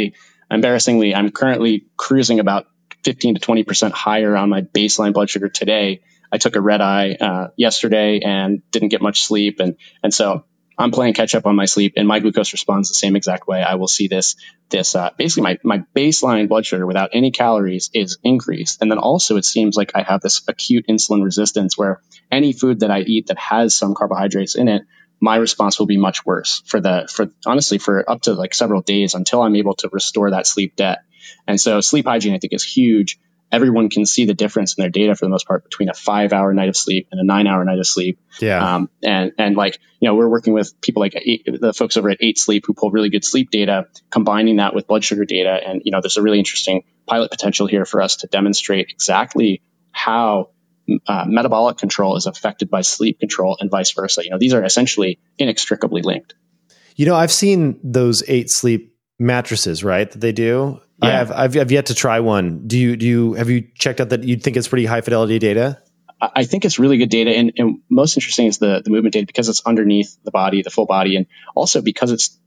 B: I'm currently cruising about 15 to 20% higher on my baseline blood sugar today. I took a red eye yesterday and didn't get much sleep. And so I'm playing catch up on my sleep, and my glucose responds the same exact way. I will see this basically my baseline blood sugar without any calories is increased. And then also it seems like I have this acute insulin resistance where any food that I eat that has some carbohydrates in it, my response will be much worse for honestly for up to like several days until I'm able to restore that sleep debt. And so sleep hygiene, I think, is huge. Everyone can see the difference in their data for the most part between a 5-hour night of sleep and a 9-hour night of sleep.
A: Yeah.
B: And like, we're working with people like the folks over at 8 Sleep who pull really good sleep data, combining that with blood sugar data. And, there's a really interesting pilot potential here for us to demonstrate exactly how metabolic control is affected by sleep control and vice versa. These are essentially inextricably linked.
A: I've seen those 8 Sleep mattresses, right? That they do.
B: Yeah.
A: I've yet to try one. Have you checked out that you'd think it's pretty high fidelity data?
B: I think it's really good data. And most interesting is the movement data, because it's underneath the body, the full body. And also because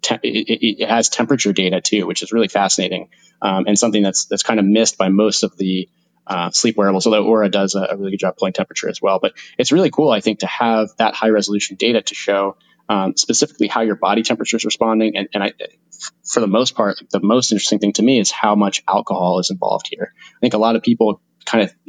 B: it has temperature data too, which is really fascinating. And something that's kind of missed by most of the sleep wearables, although Oura does a really good job pulling temperature as well. But it's really cool, I think, to have that high resolution data to show specifically how your body temperature is responding. And for the most part, the most interesting thing to me is how much alcohol is involved here. I think a lot of people kind of,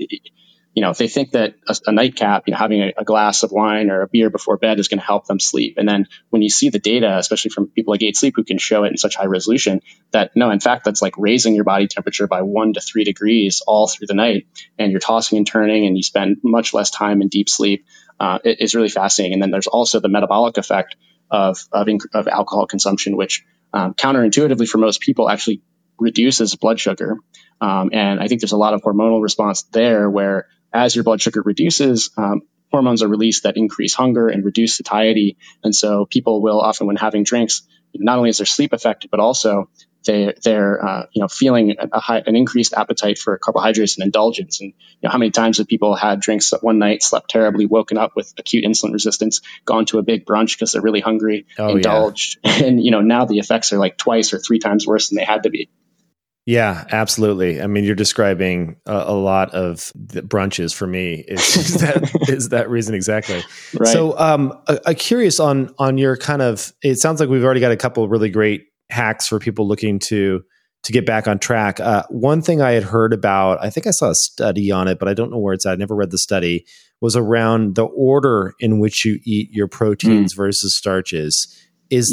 B: if they think that a nightcap, having a glass of wine or a beer before bed is going to help them sleep. And then when you see the data, especially from people like 8 Sleep who can show it in such high resolution, that no, in fact, that's like raising your body temperature by 1 to 3 degrees all through the night. And you're tossing and turning and you spend much less time in deep sleep. It is really fascinating. And then there's also the metabolic effect of alcohol consumption, which counterintuitively for most people actually reduces blood sugar. And I think there's a lot of hormonal response there where as your blood sugar reduces, hormones are released that increase hunger and reduce satiety. And so people will often, when having drinks, not only is their sleep affected, but also they're feeling an increased appetite for carbohydrates and indulgence. And how many times have people had drinks one night, slept terribly, woken up with acute insulin resistance, gone to a big brunch because they're really hungry, indulged, and now the effects are like 2 or 3 times worse than they had to be.
A: Yeah, absolutely. I mean, you're describing a lot of the brunches for me. Is that reason exactly?
B: Right.
A: So, I'm curious on your kind of. It sounds like we've already got a couple of really great hacks for people looking to get back on track. One thing I had heard about, I think I saw a study on it, but I don't know where it's at. I never read the study. Was around the order in which you eat your proteins versus starches. Is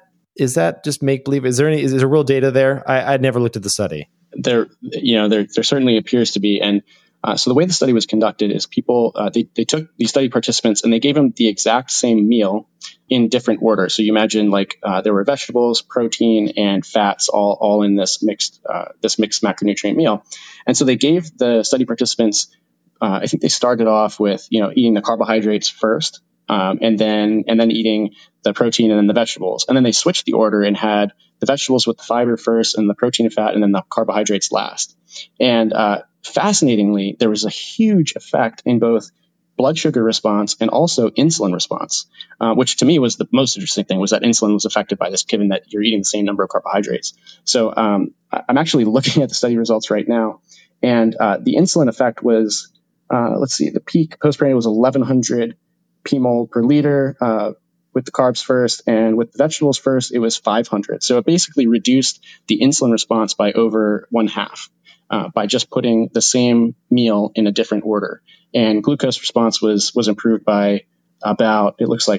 A: that just make believe? Is there real data there? I'd never looked at the study.
B: There certainly appears to be. And so the way the study was conducted is people, they took these study participants and they gave them the exact same meal in different order. So you imagine like there were vegetables, protein, and fats all in this mixed macronutrient meal. And so they gave the study participants, I think they started off with, eating the carbohydrates first. And then eating the protein and then the vegetables. And then they switched the order and had the vegetables with the fiber first and the protein and fat and then the carbohydrates last. And fascinatingly, there was a huge effect in both blood sugar response and also insulin response, which to me was the most interesting thing, was that insulin was affected by this, given that you're eating the same number of carbohydrates. So I'm actually looking at the study results right now. And the insulin effect was, the peak postprandial was 1,100 pmol per liter with the carbs first, and with the vegetables first, it was 500. So it basically reduced the insulin response by over 1/2 by just putting the same meal in a different order. And glucose response was improved by about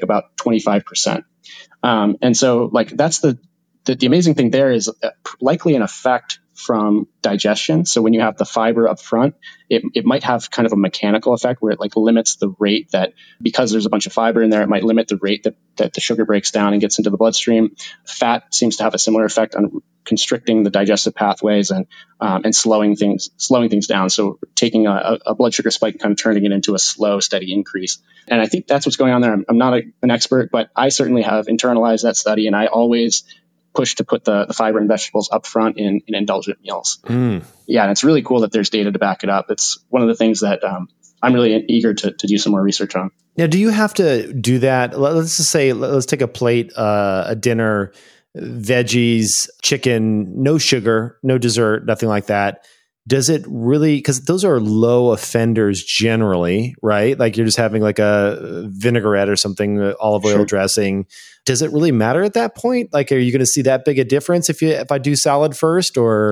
B: 25%. And so like that's the amazing thing there is likely an effect from digestion. So when you have the fiber up front, it might have kind of a mechanical effect where it like limits the rate that, because there's a bunch of fiber in there, it might limit the rate that the sugar breaks down and gets into the bloodstream. Fat seems to have a similar effect on constricting the digestive pathways and slowing things down. So taking a blood sugar spike and kind of turning it into a slow, steady increase. And I think that's what's going on there. I'm not an expert, but I certainly have internalized that study, and I always push to put the fiber and vegetables up front in indulgent meals. Yeah, and it's really cool that there's data to back it up. It's one of the things that I'm really eager to do some more research on.
A: Now, do you have to do that? Let's just say, let's take a plate, a dinner, veggies, chicken, no sugar, no dessert, nothing like that. Does it really, because those are low offenders generally, right? Like you're just having like a vinaigrette or something, olive oil dressing. Does it really matter at that point? Like, are you going to see that big a difference if I do salad first, or?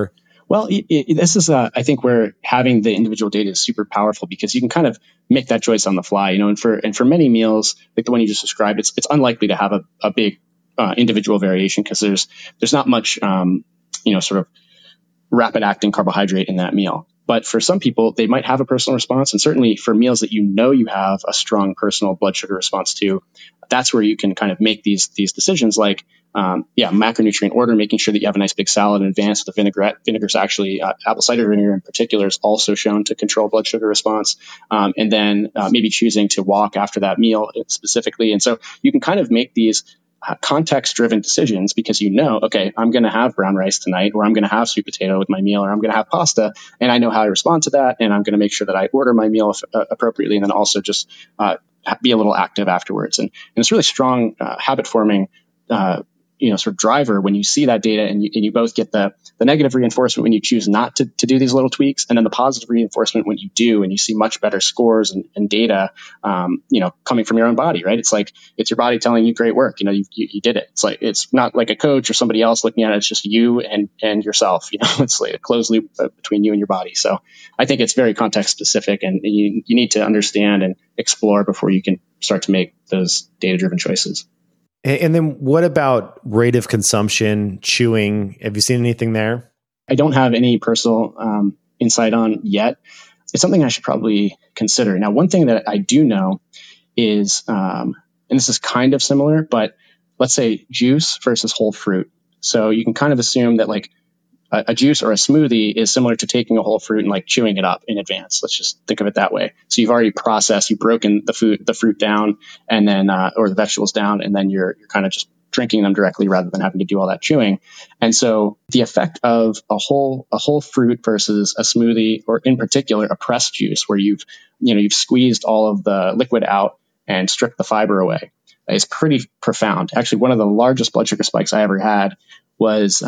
B: Well, this is, I think, where having the individual data is super powerful, because you can kind of make that choice on the fly, and for many meals, like the one you just described, it's unlikely to have a big individual variation, because there's not much, sort of rapid acting carbohydrate in that meal. But for some people, they might have a personal response. And certainly for meals that you have a strong personal blood sugar response to, that's where you can kind of make these decisions, like, macronutrient order, making sure that you have a nice big salad in advance with the vinaigrette. Vinegar is actually, apple cider vinegar in particular, is also shown to control blood sugar response. And then maybe choosing to walk after that meal specifically. And so you can kind of make these context-driven decisions, because okay, I'm going to have brown rice tonight, or I'm going to have sweet potato with my meal, or I'm going to have pasta, and I know how I respond to that, and I'm going to make sure that I order my meal appropriately, and then also just be a little active afterwards. And it's really strong habit-forming sort of driver when you see that data, and you both get the negative reinforcement when you choose not to do these little tweaks, and then the positive reinforcement when you do, and you see much better scores and data, coming from your own body, right? It's like, it's your body telling you great work, you did it. It's like, it's not like a coach or somebody else looking at it. It's just you and yourself, it's like a closed loop between you and your body. So I think it's very context specific, and you need to understand and explore before you can start to make those data-driven choices.
A: And then what about rate of consumption, chewing? Have you seen anything there?
B: I don't have any personal insight on yet. It's something I should probably consider. Now, one thing that I do know is, and this is kind of similar, but let's say juice versus whole fruit. So you can kind of assume that like a juice or a smoothie is similar to taking a whole fruit and like chewing it up in advance. Let's just think of it that way. So you've already you've broken the fruit down, and then, or the vegetables down, and then you're kind of just drinking them directly rather than having to do all that chewing. And so the effect of a whole fruit versus a smoothie, or in particular a pressed juice where you've squeezed all of the liquid out and stripped the fiber away, is pretty profound. Actually, one of the largest blood sugar spikes I ever had was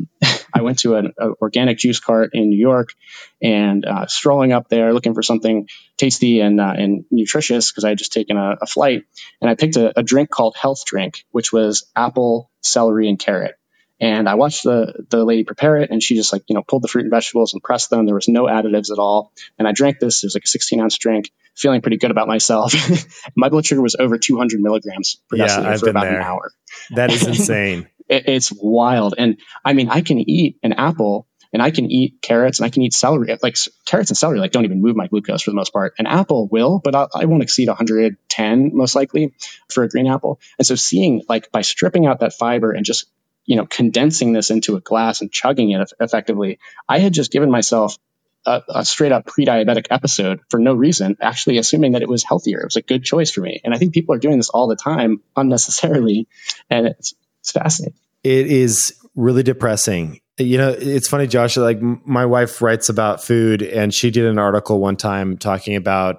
B: I went to an organic juice cart in New York, and strolling up there looking for something tasty and nutritious, because I had just taken a flight, and I picked a drink called Health Drink, which was apple, celery, and carrot. And I watched the lady prepare it, and she just pulled the fruit and vegetables and pressed them. There was no additives at all. And I drank this. It was like a 16-ounce drink, feeling pretty good about myself. My blood sugar was over 200 milligrams per deciliter for about an hour.
A: That is insane.
B: It's wild. And I mean, I can eat an apple, and I can eat carrots, and I can eat celery. Like carrots and celery, don't even move my glucose for the most part. An apple will, but I won't exceed 110 most likely for a green apple. And so seeing, like, by stripping out that fiber and just, condensing this into a glass and chugging it effectively, I had just given myself a straight up pre-diabetic episode for no reason, actually assuming that it was healthier. It was a good choice for me. And I think people are doing this all the time unnecessarily. And it's fascinating.
A: It is really depressing. It's funny, Josh, like my wife writes about food, and she did an article one time talking about,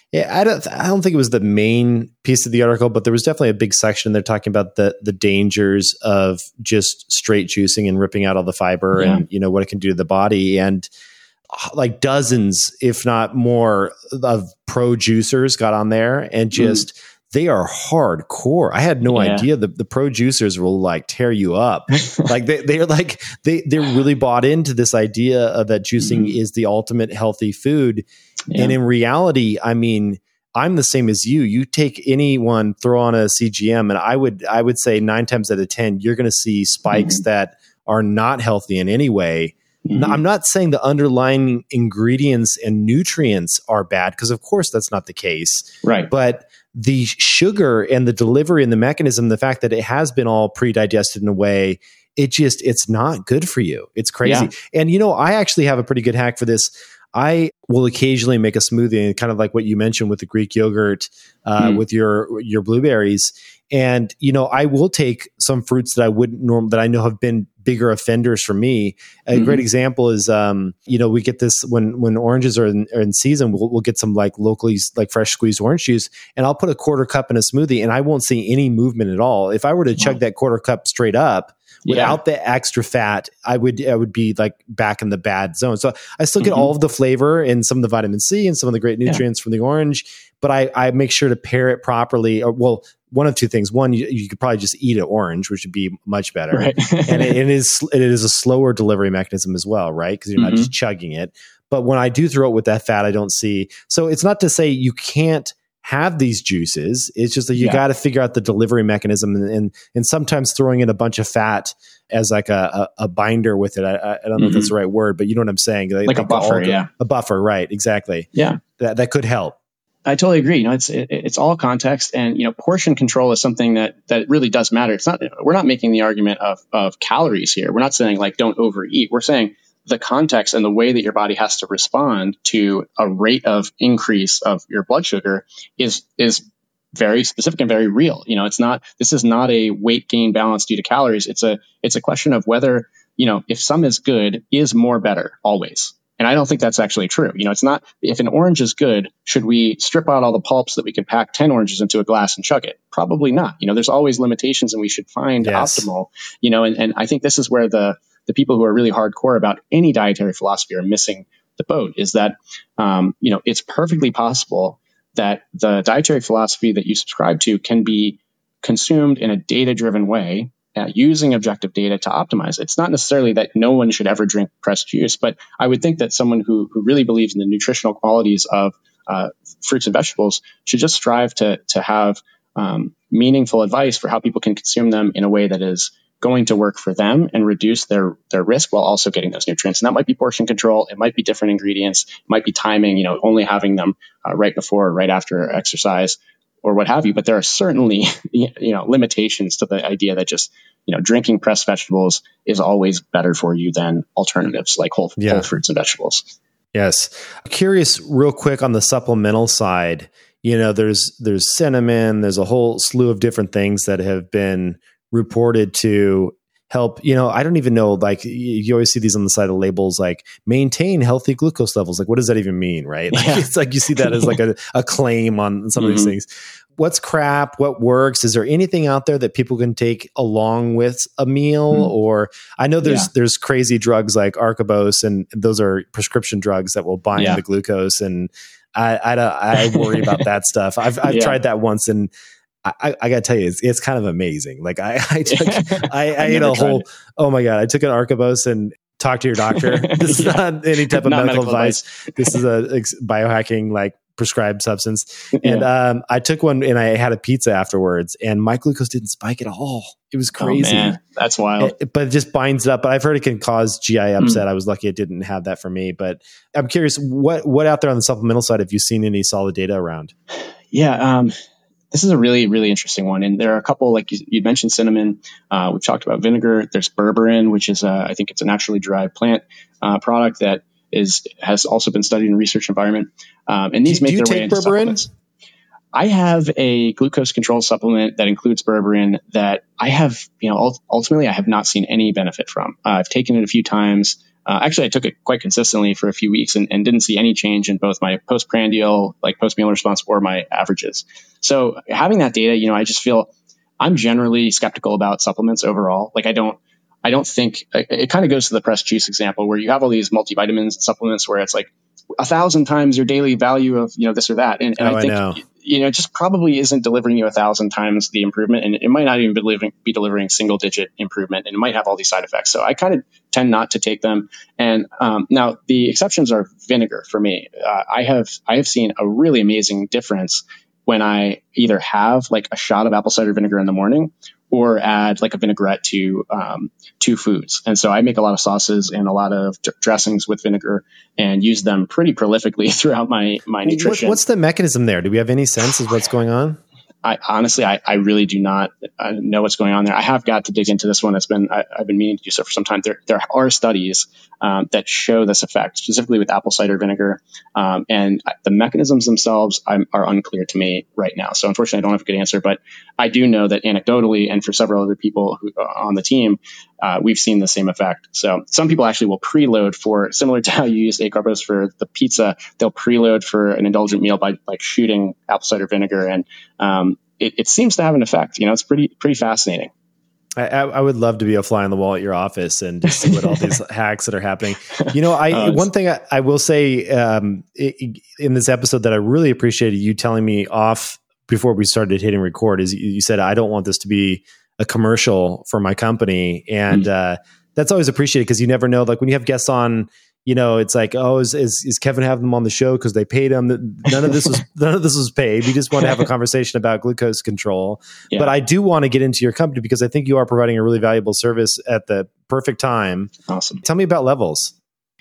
A: I don't think it was the main piece of the article, but there was definitely a big section there talking about the dangers of just straight juicing and ripping out all the fiber, and what it can do to the body. And like dozens, if not more, of pro juicers got on there and just they are hardcore. I had no idea the pro juicers will like tear you up. Like they're really bought into this idea of that juicing is the ultimate healthy food. Yeah. And in reality, I mean, I'm the same as you. You take anyone, throw on a CGM, and I would say 9 times out of 10, you're going to see spikes that are not healthy in any way. I'm not saying the underlying ingredients and nutrients are bad, because of course that's not the case.
B: Right.
A: But the sugar and the delivery and the mechanism, the fact that it has been all pre-digested in a way, it's not good for you. It's crazy. Yeah. And I actually have a pretty good hack for this. I will occasionally make a smoothie, kind of like what you mentioned with the Greek yogurt, with your blueberries. And, I will take some fruits that I wouldn't that I know have been bigger offenders for me. A great example is, we get this when oranges are in season, we'll get some like locally like fresh squeezed orange juice, and I'll put a quarter cup in a smoothie, and I won't see any movement at all. If I were to chug that quarter cup straight up Without the extra fat, I would be like back in the bad zone. So I still get all of the flavor and some of the vitamin C and some of the great nutrients from the orange, but I make sure to pair it properly. Or, well, one of two things. One, you could probably just eat an orange, which would be much better. Right. And it is a slower delivery mechanism as well, right? Because you're not just chugging it. But when I do throw it with that fat, I don't see. So it's not to say you can't have these juices. It's just that you got to figure out the delivery mechanism, and sometimes throwing in a bunch of fat as like a binder with it. I don't know if that's the right word, but you know what I'm saying?
B: Like a buffer,
A: a buffer, right? Exactly.
B: Yeah,
A: that could help.
B: I totally agree. You know, it's all context, and you know, portion control is something that really does matter. It's not, we're not making the argument of calories here. We're not saying like don't overeat. We're saying the context and the way that your body has to respond to a rate of increase of your blood sugar is very specific and very real. You know, this is not a weight gain balance due to calories. It's a question of whether, you know, if some is good, is more better always. And I don't think that's actually true. You know, it's not, if an orange is good, should we strip out all the pulp so that we can pack 10 oranges into a glass and chug it? Probably not. You know, there's always limitations, and we should find optimal, you know, and I think this is where the people who are really hardcore about any dietary philosophy are missing the boat, is that, you know, it's perfectly possible that the dietary philosophy that you subscribe to can be consumed in a data-driven way, using objective data to optimize it. It's not necessarily that no one should ever drink pressed juice, but I would think that someone who really believes in the nutritional qualities of fruits and vegetables should just strive to have meaningful advice for how people can consume them in a way that is going to work for them and reduce their risk while also getting those nutrients. And that might be portion control. It might be different ingredients. It might be timing, you know, only having them right before or right after exercise, or what have you. But there are certainly, you know, limitations to the idea that just, you know, drinking pressed vegetables is always better for you than alternatives like whole fruits and vegetables.
A: Yes. Curious real quick on the supplemental side, you know, there's cinnamon, there's a whole slew of different things that have been reported to help. You know, I don't even know, like you always see these on the side of labels, like maintain healthy glucose levels. Like, what does that even mean? Right. Like, it's like, you see that as like a claim on some of these things. What's crap? What works? Is there anything out there that people can take along with a meal? Or I know there's crazy drugs like Archibos, and those are prescription drugs that will bind the glucose. And I worry about that stuff. I've tried that once, and I got to tell you, it's kind of amazing. Like I ate a whole, oh my God, I took an Archibos and talked to your doctor. This is not any type of medical advice. This is a biohacking, like prescribed substance. And I took one and I had a pizza afterwards, and my glucose didn't spike at all. It was crazy.
B: Oh, man. That's wild.
A: But it just binds it up. But I've heard it can cause GI upset. I was lucky it didn't have that for me. But I'm curious, what out there on the supplemental side, have you seen any solid data around?
B: Yeah. This is a really, really interesting one. And there are a couple, like you mentioned cinnamon. We've talked about vinegar. There's berberine, which is, I think it's a naturally derived plant product that has also been studied in a research environment. And these make their way into supplements. I have a glucose control supplement that includes berberine that I have, you know, ultimately I have not seen any benefit from. I've taken it a few times. Actually, I took it quite consistently for a few weeks and didn't see any change in both my postprandial, like post-meal response, or my averages. So having that data, you know, I just feel I'm generally skeptical about supplements overall. Like I don't think it kind of goes to the pressed juice example where you have all these multivitamins and supplements where it's like 1,000 times your daily value of, you know, this or that. And I think, you know, it just probably isn't delivering you 1,000 times the improvement. And it might not even be delivering single digit improvement, and it might have all these side effects. So I kind of tend not to take them. And now the exceptions are vinegar for me. I have seen a really amazing difference when I either have like a shot of apple cider vinegar in the morning or add like a vinaigrette to foods. And so I make a lot of sauces and a lot of dressings with vinegar and use them pretty prolifically throughout my nutrition.
A: What's the mechanism there? Do we have any sense of what's going on?
B: I honestly really do not know what's going on there. I have got to dig into this one. I've been meaning to do so for some time. There are studies that show this effect, specifically with apple cider vinegar, and the mechanisms themselves are unclear to me right now. So unfortunately, I don't have a good answer. But I do know that anecdotally, and for several other people on the team, we've seen the same effect. So some people actually will preload for, similar to how you used Acarbose for the pizza, they'll preload for an indulgent meal by like shooting apple cider vinegar, and it seems to have an effect. You know, it's pretty fascinating.
A: I would love to be a fly on the wall at your office and just see what all these hacks that are happening. One thing I will say in this episode that I really appreciated you telling me off before we started hitting record is you said, I don't want this to be a commercial for my company. And that's always appreciated because you never know, like when you have guests on, it's like, oh, is Kevin having them on the show because they paid him? None of this was paid. We just want to have a conversation about glucose control. Yeah. But I do want to get into your company because I think you are providing a really valuable service at the perfect time.
B: Awesome.
A: Tell me about Levels.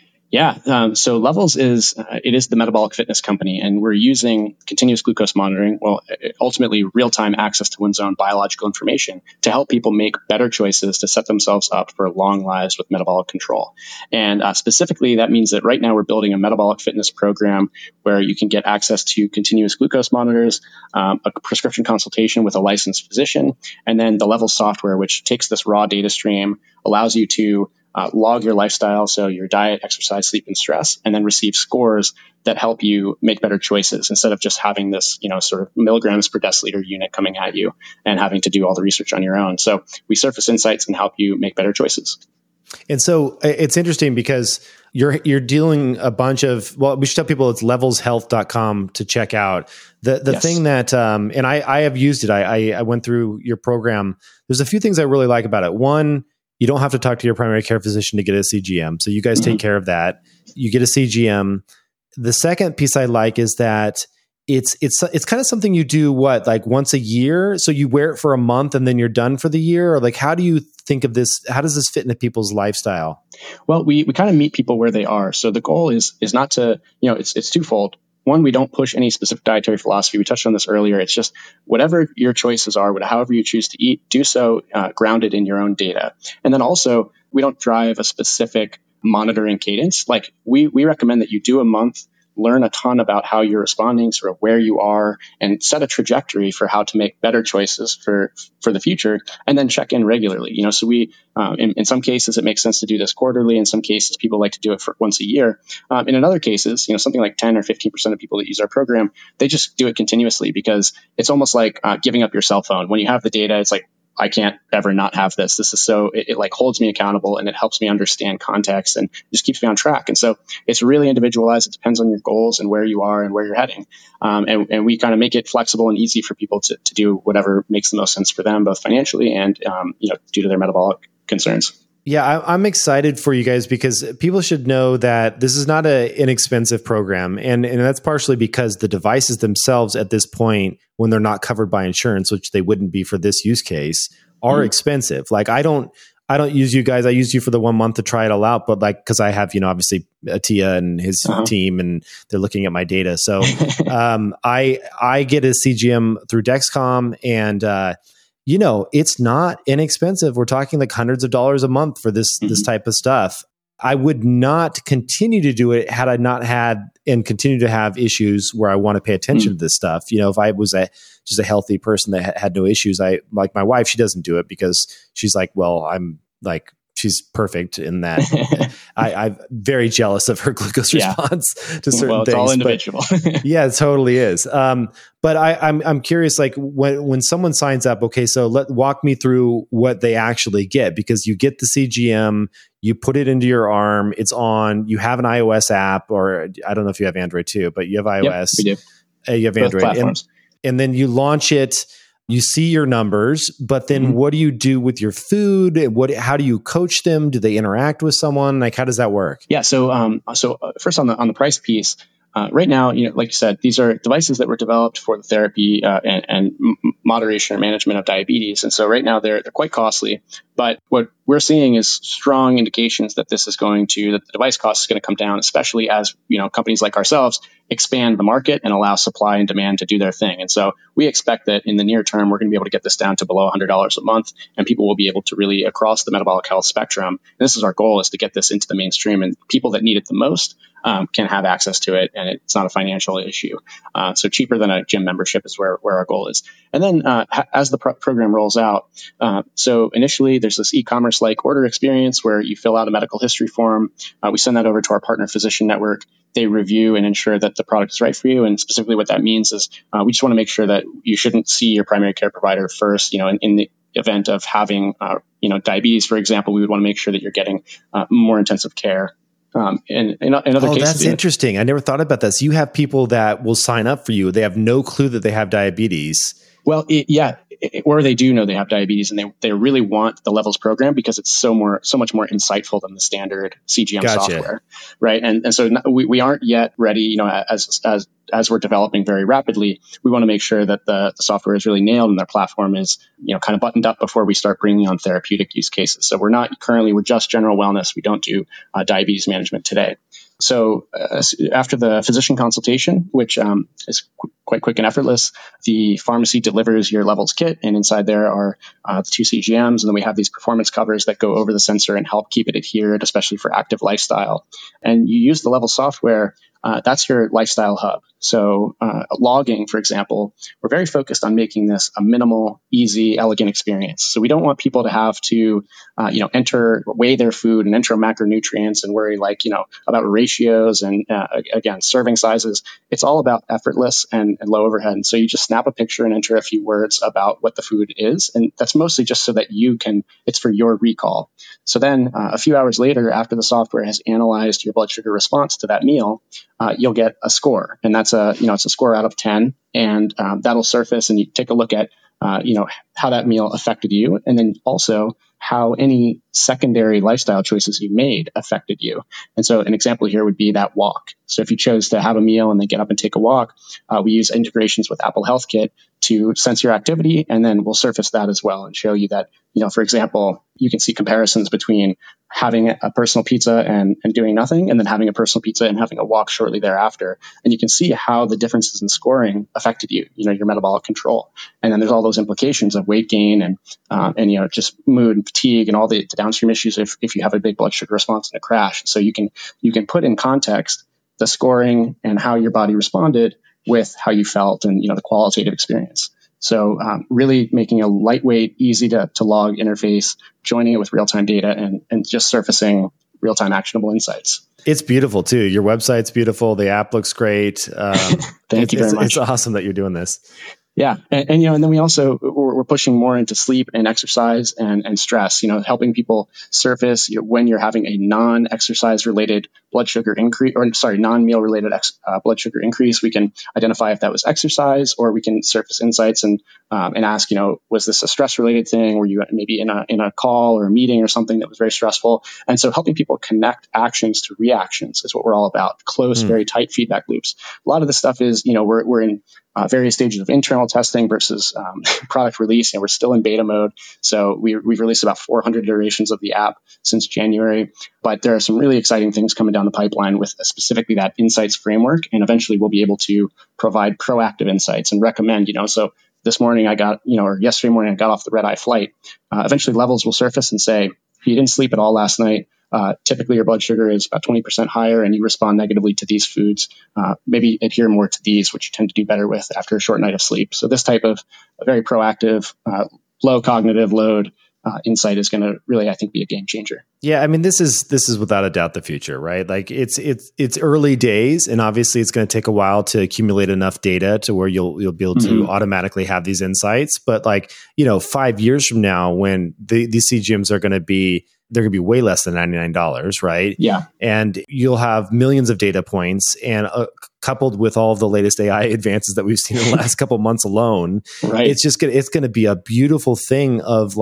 B: Yeah. So Levels is the metabolic fitness company, and we're using continuous glucose monitoring, ultimately real-time access to one's own biological information to help people make better choices to set themselves up for long lives with metabolic control. And specifically, that means that right now we're building a metabolic fitness program where you can get access to continuous glucose monitors, a prescription consultation with a licensed physician, and then the Levels software, which takes this raw data stream, allows you to log your lifestyle, so your diet, exercise, sleep, and stress, and then receive scores that help you make better choices instead of just having this, sort of milligrams per deciliter unit coming at you and having to do all the research on your own. So we surface insights and help you make better choices.
A: And so it's interesting because you're dealing a bunch of, we should tell people it's levelshealth.com to check out. The yes. thing that, and I have used it. I went through your program. There's a few things I really like about it. One, you don't have to talk to your primary care physician to get a CGM. So you guys take care of that. You get a CGM. The second piece I like is that it's kind of something you do like once a year. So you wear it for a month and then you're done for the year, or like, how do you think of this? How does this fit into people's lifestyle?
B: Well, we kind of meet people where they are. So the goal is not to, it's twofold. One, we don't push any specific dietary philosophy. We touched on this earlier. It's just whatever your choices are, however you choose to eat, do so grounded in your own data. And then also, we don't drive a specific monitoring cadence. Like we recommend that you do a month, learn a ton about how you're responding, sort of where you are, and set a trajectory for how to make better choices for the future, and then check in regularly. So we, in some cases, it makes sense to do this quarterly. In some cases, people like to do it for once a year. In other cases, something like 10 or 15% of people that use our program, they just do it continuously because it's almost like giving up your cell phone. When you have the data, it's like, I can't ever not have this. This is so, it like holds me accountable and it helps me understand context and just keeps me on track. And so it's really individualized. It depends on your goals and where you are and where you're heading. And we kind of make it flexible and easy for people to do whatever makes the most sense for them, both financially and, due to their metabolic concerns.
A: Yeah, I'm excited for you guys because people should know that this is not an inexpensive program. And that's partially because the devices themselves at this point, when they're not covered by insurance, which they wouldn't be for this use case, are expensive. Like I don't use you guys. I used you for the 1 month to try it all out, but like, cause I have, obviously Atia and his team and they're looking at my data. So, I get a CGM through Dexcom and, it's not inexpensive. We're talking like hundreds of dollars a month for this type of stuff. I would not continue to do it had I not had and continue to have issues where I want to pay attention to this stuff. If I was just a healthy person that had no issues, like my wife, she doesn't do it because she's like, well, I'm like, she's perfect in that. I'm very jealous of her glucose response to certain things. It's all
B: individual.
A: Yeah, it totally is. But I'm curious, like when someone signs up, okay, so walk me through what they actually get, because you get the CGM, you put it into your arm, it's on, you have an iOS app, or I don't know if you have Android too, but you have iOS.
B: Yep, we do.
A: You have
B: both
A: Android.
B: Platforms.
A: And then you launch it. You see your numbers, but then what do you do with your food? How do you coach them? Do they interact with someone? Like, how does that work?
B: Yeah. So first on the price piece, right now, like you said, these are devices that were developed for the therapy and moderation or management of diabetes. And so right now they're quite costly, but what we're seeing is strong indications that the device cost is going to come down, especially as, companies like ourselves expand the market and allow supply and demand to do their thing. And so we expect that in the near term, we're going to be able to get this down to below $100 a month, and people will be able to really, across the metabolic health spectrum. And this is our goal, is to get this into the mainstream, and people that need it the most can have access to it and it's not a financial issue. So cheaper than a gym membership is where our goal is. And then as the program rolls out, so initially there's this e-commerce like order experience where you fill out a medical history form. We send that over to our partner physician network. They review and ensure that the product is right for you. And specifically what that means is we just want to make sure that you shouldn't see your primary care provider first. In the event of having, diabetes, for example, we would want to make sure that you're getting more intensive care. In other cases,
A: that's interesting. I never thought about this. You have people that will sign up for you. They have no clue that they have diabetes.
B: Well, or they do know they have diabetes, and they really want the Levels program because it's so much more insightful than the standard CGM software, right? And so we aren't yet ready. As we're developing very rapidly, we want to make sure that the software is really nailed and their platform is kind of buttoned up before we start bringing on therapeutic use cases. So we're just general wellness. We don't do diabetes management today. So after the physician consultation, which is quite quick and effortless, the pharmacy delivers your Levels kit, and inside there are the 2 CGMs, and then we have these performance covers that go over the sensor and help keep it adhered, especially for active lifestyle. And you use the Levels software. That's your lifestyle hub. So logging, for example, we're very focused on making this a minimal, easy, elegant experience. So we don't want people to have to, weigh their food and enter macronutrients and worry about ratios and, again, serving sizes. It's all about effortless and low overhead. And so you just snap a picture and enter a few words about what the food is. And that's mostly just so that it's for your recall. So then a few hours later, after the software has analyzed your blood sugar response to that meal, you'll get a score, and that's it's a score out of 10, and that'll surface, and you take a look at how that meal affected you, and then also how any secondary lifestyle choices you made affected you. And so an example here would be that walk. So if you chose to have a meal and then get up and take a walk, we use integrations with Apple Health Kit to sense your activity, and then we'll surface that as well and show you that, for example, you can see comparisons between having a personal pizza and doing nothing, and then having a personal pizza and having a walk shortly thereafter. And you can see how the differences in scoring affected you, your metabolic control. And then there's all those implications of weight gain and just mood and fatigue and all the downstream issues if you have a big blood sugar response and a crash. So you can put in context the scoring and how your body responded with how you felt and the qualitative experience. So really making a lightweight, easy to log interface, joining it with real-time data and just surfacing real-time actionable insights.
A: It's beautiful too. Your website's beautiful. The app looks great.
B: Thank you very much.
A: It's awesome that you're doing this.
B: Yeah. And then we also, we're pushing more into sleep and exercise and stress, helping people surface when you're having a non-exercise related blood sugar increase, non-meal related blood sugar increase. We can identify if that was exercise, or we can surface insights and ask, was this a stress related thing? Were you maybe in a call or a meeting or something that was very stressful? And so helping people connect actions to reactions is what we're all about. Close, very tight feedback loops. A lot of this stuff is, we're in various stages of internal testing versus product release, and we're still in beta mode. So we've released about 400 iterations of the app since January, but there are some really exciting things coming down the pipeline with specifically that insights framework, and eventually we'll be able to provide proactive insights and recommend, so this morning or yesterday morning I got off the red-eye flight. Eventually Levels will surface and say, you didn't sleep at all last night. Typically your blood sugar is about 20% higher and you respond negatively to these foods. Maybe adhere more to these, which you tend to do better with after a short night of sleep. So this type of a very proactive, low cognitive load insight is going to really, I think, be a game changer.
A: Yeah, I mean, this is without a doubt the future, right? Like it's early days, and obviously it's going to take a while to accumulate enough data to where you'll be able to automatically have these insights. But 5 years from now, when these CGMs are going to be, they're going to be way less than $99, right? Yeah. And you'll have millions of data points, and coupled with all of the latest AI advances that we've seen in the last couple of months alone, right? It's going to be a beautiful thing of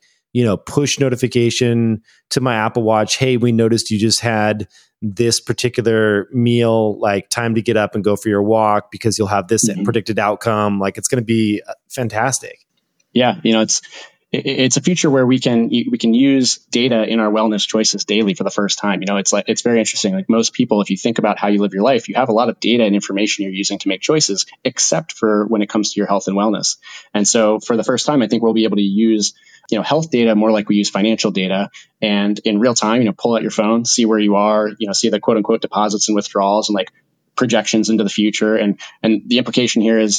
A: push notification to my Apple Watch. Hey, we noticed you just had this particular meal, time to get up and go for your walk because you'll have this predicted outcome. It's going to be fantastic.
B: Yeah. It's a future where we can use data in our wellness choices daily for the first time. It's very interesting. Most people, if you think about how you live your life, you have a lot of data and information you're using to make choices, except for when it comes to your health and wellness. And so for the first time, I think we'll be able to use health data more like we use financial data, and in real time, pull out your phone, see where you are, see the quote unquote deposits and withdrawals, and projections into the future. And the implication here is,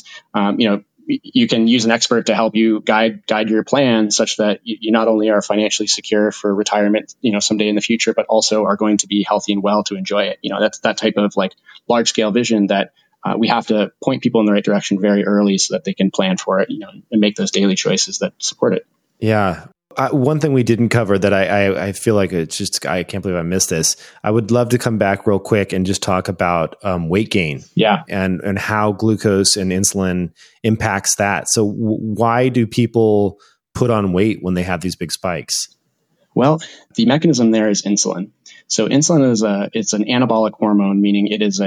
B: you can use an expert to help you guide your plan such that you not only are financially secure for retirement, someday in the future, but also are going to be healthy and well to enjoy it. That's that type of like large scale vision that we have to point people in the right direction very early so that they can plan for it, and make those daily choices that support it.
A: Yeah. One thing we didn't cover that I feel like it's just, I can't believe I missed this. I would love to come back real quick and just talk about weight gain.
B: Yeah.
A: And how glucose and insulin impacts that. So why do people put on weight when they have these big spikes?
B: Well, the mechanism there is insulin. So insulin it's an anabolic hormone, meaning it's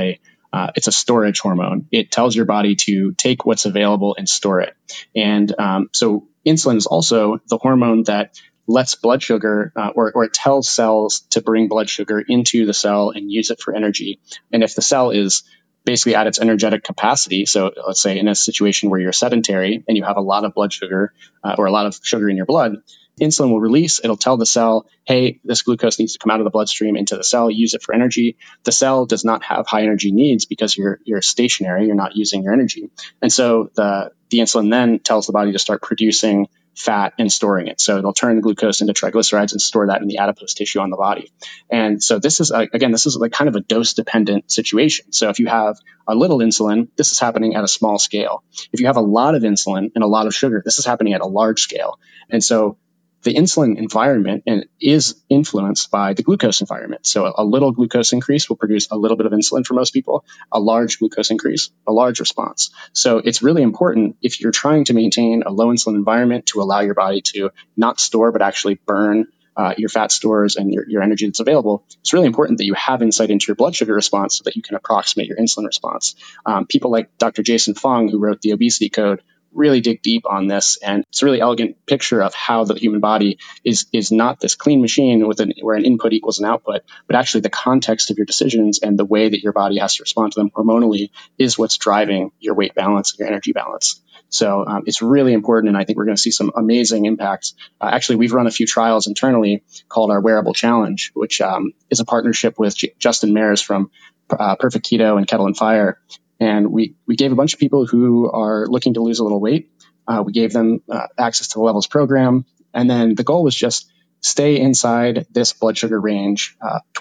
B: a storage hormone. It tells your body to take what's available and store it. And so insulin is also the hormone that lets blood sugar, or it tells cells to bring blood sugar into the cell and use it for energy. And if the cell is basically at its energetic capacity, so let's say in a situation where you're sedentary and you have a lot of blood sugar, or a lot of sugar in your blood, insulin will release. It'll tell the cell, hey, this glucose needs to come out of the bloodstream into the cell, use it for energy. The cell does not have high energy needs because you're stationary, you're not using your energy. And so the insulin then tells the body to start producing fat and storing it. So it'll turn glucose into triglycerides and store that in the adipose tissue on the body. And so this is like kind of a dose dependent situation. So if you have a little insulin, this is happening at a small scale. If you have a lot of insulin and a lot of sugar, this is happening at a large scale. And so the insulin environment is influenced by the glucose environment. So a little glucose increase will produce a little bit of insulin for most people. A large glucose increase, a large response. So it's really important if you're trying to maintain a low insulin environment to allow your body to not store, but actually burn your fat stores and your energy that's available. It's really important that you have insight into your blood sugar response so that you can approximate your insulin response. People like Dr. Jason Fung, who wrote the Obesity Code, really dig deep on this. And it's a really elegant picture of how the human body is not this clean machine where an input equals an output, but actually the context of your decisions and the way that your body has to respond to them hormonally is what's driving your weight balance and your energy balance. So it's really important. And I think we're going to see some amazing impacts. Actually, we've run a few trials internally called our Wearable Challenge, which is a partnership with Justin Mares from Perfect Keto and Kettle and Fire. And we gave a bunch of people who are looking to lose a little weight. We gave them access to the Levels program. And then the goal was just stay inside this blood sugar range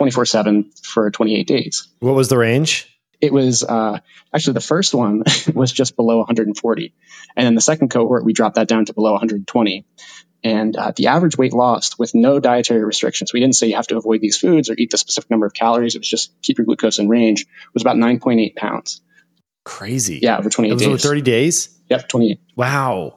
B: 24/7 for 28 days.
A: What was the range?
B: It was actually the first one was just below 140. And then the second cohort, we dropped that down to below 120. And the average weight lost with no dietary restrictions, we didn't say you have to avoid these foods or eat the specific number of calories. It was just keep your glucose in range, was about 9.8 pounds.
A: Crazy.
B: Yeah, over 28 days.
A: Over 30 days?
B: Yep, 28.
A: Wow.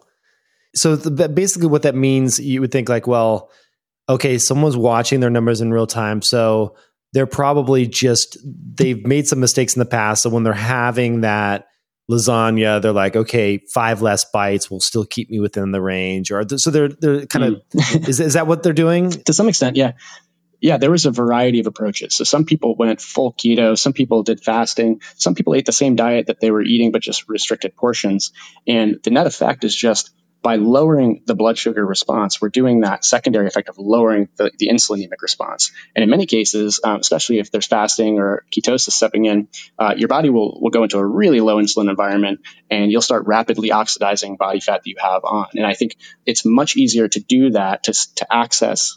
A: So basically what that means, you would think like, well, okay, someone's watching their numbers in real time. So they're probably they've made some mistakes in the past. So when they're having that lasagna, they're like, okay, 5 less bites will still keep me within the range. So they're kind of, is that what they're doing?
B: To some extent, yeah. Yeah, there was a variety of approaches. So some people went full keto. Some people did fasting. Some people ate the same diet that they were eating, but just restricted portions. And the net effect is just by lowering the blood sugar response, we're doing that secondary effect of lowering the insulinemic response. And in many cases, especially if there's fasting or ketosis stepping in, your body will go into a really low insulin environment and you'll start rapidly oxidizing body fat that you have on. And I think it's much easier to do that, to access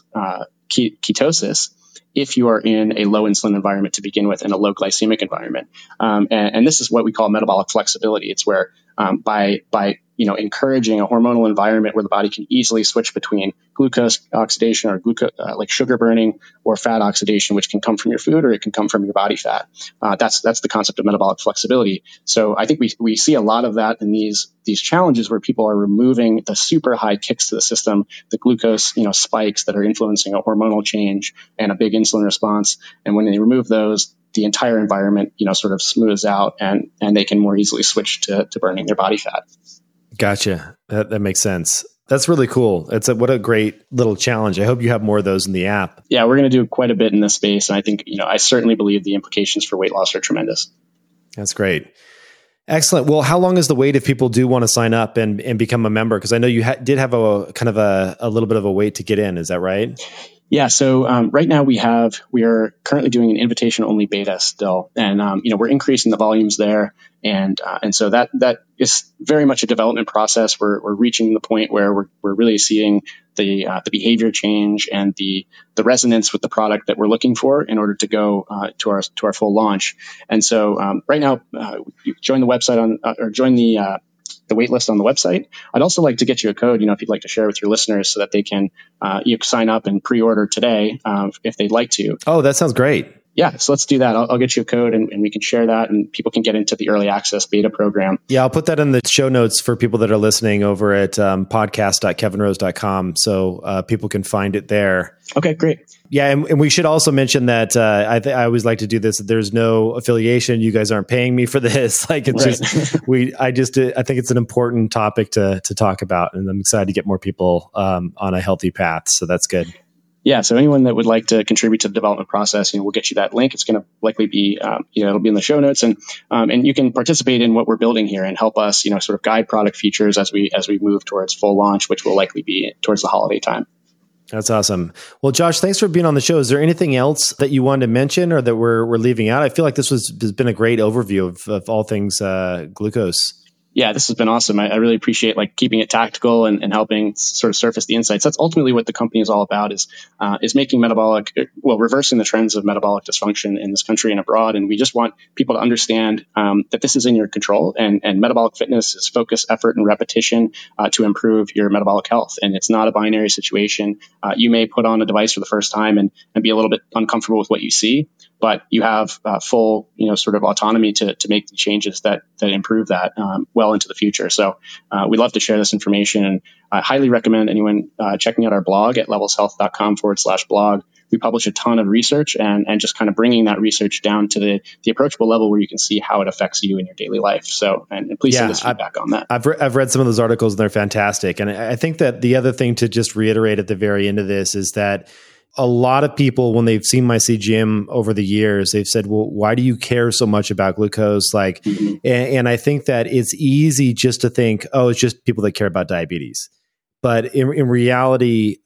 B: ketosis if you are in a low insulin environment to begin with, in a low glycemic environment. And this is what we call metabolic flexibility. It's where by encouraging a hormonal environment where the body can easily switch between glucose oxidation or like sugar burning or fat oxidation, which can come from your food or it can come from your body fat. That's the concept of metabolic flexibility. So I think we see a lot of that in these challenges where people are removing the super high kicks to the system, the glucose spikes that are influencing a hormonal change and a big insulin response. And when they remove those, the entire environment sort of smooths out and they can more easily switch to burning their body fat.
A: Gotcha. That makes sense. That's really cool. What a great little challenge. I hope you have more of those in the app.
B: Yeah, we're going to do quite a bit in this space. And I think, I certainly believe the implications for weight loss are tremendous.
A: That's great. Excellent. Well, how long is the wait if people do want to sign up and become a member? Because I know you did have a kind of a little bit of a wait to get in. Is that right?
B: Yeah. So right now we are currently doing an invitation only beta still, and we're increasing the volumes there, and so that is very much a development process. We're reaching the point where we're really seeing the behavior change and the resonance with the product that we're looking for in order to go to our full launch. And so right now, you join the website or join the wait list on the website. I'd also like to get you a code, if you'd like to share with your listeners so that they can you sign up and pre-order today if they'd like to.
A: Oh, that sounds great.
B: Yeah, so let's do that. I'll get you a code and we can share that and people can get into the early access beta program.
A: Yeah, I'll put that in the show notes for people that are listening over at podcast.kevinrose.com so people can find it there.
B: Okay, great.
A: Yeah, and we should also mention that I always like to do this. There's no affiliation. You guys aren't paying me for this. Like it's
B: right.
A: I think it's an important topic to talk about, and I'm excited to get more people on a healthy path. So that's good.
B: Yeah, so anyone that would like to contribute to the development process, we'll get you that link. It's going to likely be, it'll be in the show notes, and you can participate in what we're building here and help us, sort of guide product features as we move towards full launch, which will likely be towards the holiday time.
A: That's awesome. Well, Josh, thanks for being on the show. Is there anything else that you wanted to mention or that we're leaving out? I feel like this has been a great overview of all things glucose.
B: Yeah, this has been awesome. I really appreciate keeping it tactical and helping sort of surface the insights. That's ultimately what the company is all about is making reversing the trends of metabolic dysfunction in this country and abroad. And we just want people to understand that this is in your control and metabolic fitness is focus, effort, and repetition to improve your metabolic health. And it's not a binary situation. You may put on a device for the first time and be a little bit uncomfortable with what you see, but you have full, sort of autonomy to make the changes that improve that well into the future. So we'd love to share this information, and I highly recommend anyone checking out our blog at levelshealth.com/blog. We publish a ton of research and just kind of bringing that research down to the approachable level where you can see how it affects you in your daily life. So, and please send us feedback on that.
A: I've read some of those articles and they're fantastic. And I think that the other thing to just reiterate at the very end of this is that a lot of people, when they've seen my CGM over the years, they've said, well, why do you care so much about glucose? And I think that it's easy just to think, oh, it's just people that care about diabetes. But in reality,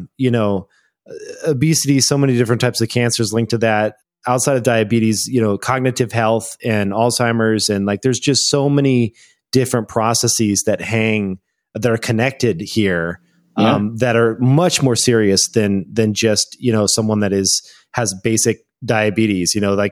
A: obesity, so many different types of cancers linked to that. Outside of diabetes, cognitive health and Alzheimer's, and there's just so many different processes that are connected here. That are much more serious than just someone that has basic diabetes. Have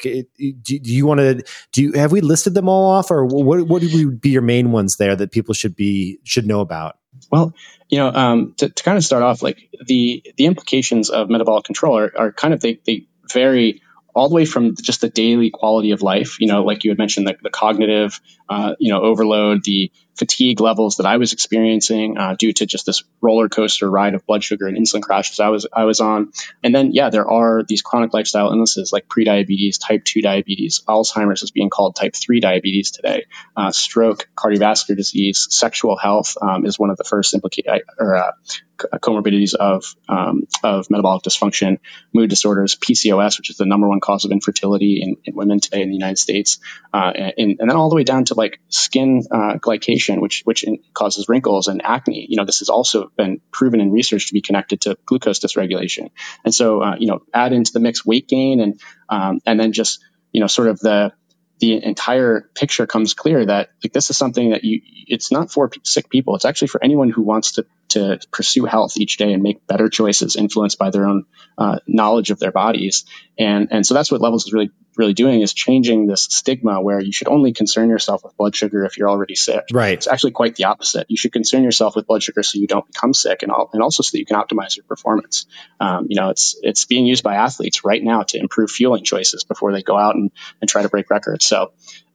A: we listed them all off, or what would be your main ones there that people should know about?
B: Well, to kind of start off, the implications of metabolic control are kind of they vary all the way from just the daily quality of life. Like you had mentioned, the cognitive overload, the fatigue levels that I was experiencing due to just this roller coaster ride of blood sugar and insulin crashes I was on. And then, there are these chronic lifestyle illnesses like prediabetes, type 2 diabetes, Alzheimer's is being called type 3 diabetes today, stroke, cardiovascular disease, sexual health is one of the first comorbidities of metabolic dysfunction, mood disorders, PCOS, which is the number one cause of infertility in women today in the United States, and then all the way down to skin glycation, which causes wrinkles and acne. This has also been proven in research to be connected to glucose dysregulation. And so, add into the mix weight gain and then just, sort of the entire picture comes clear that this is something that it's not for sick people. It's actually for anyone who wants to pursue health each day and make better choices influenced by their own knowledge of their bodies. And so that's what Levels is really doing, is changing this stigma where you should only concern yourself with blood sugar if you're already sick.
A: Right.
B: It's actually quite the opposite. You should concern yourself with blood sugar so you don't become sick and also so that you can optimize your performance. It's being used by athletes right now to improve fueling choices before they go out and try to break records. So,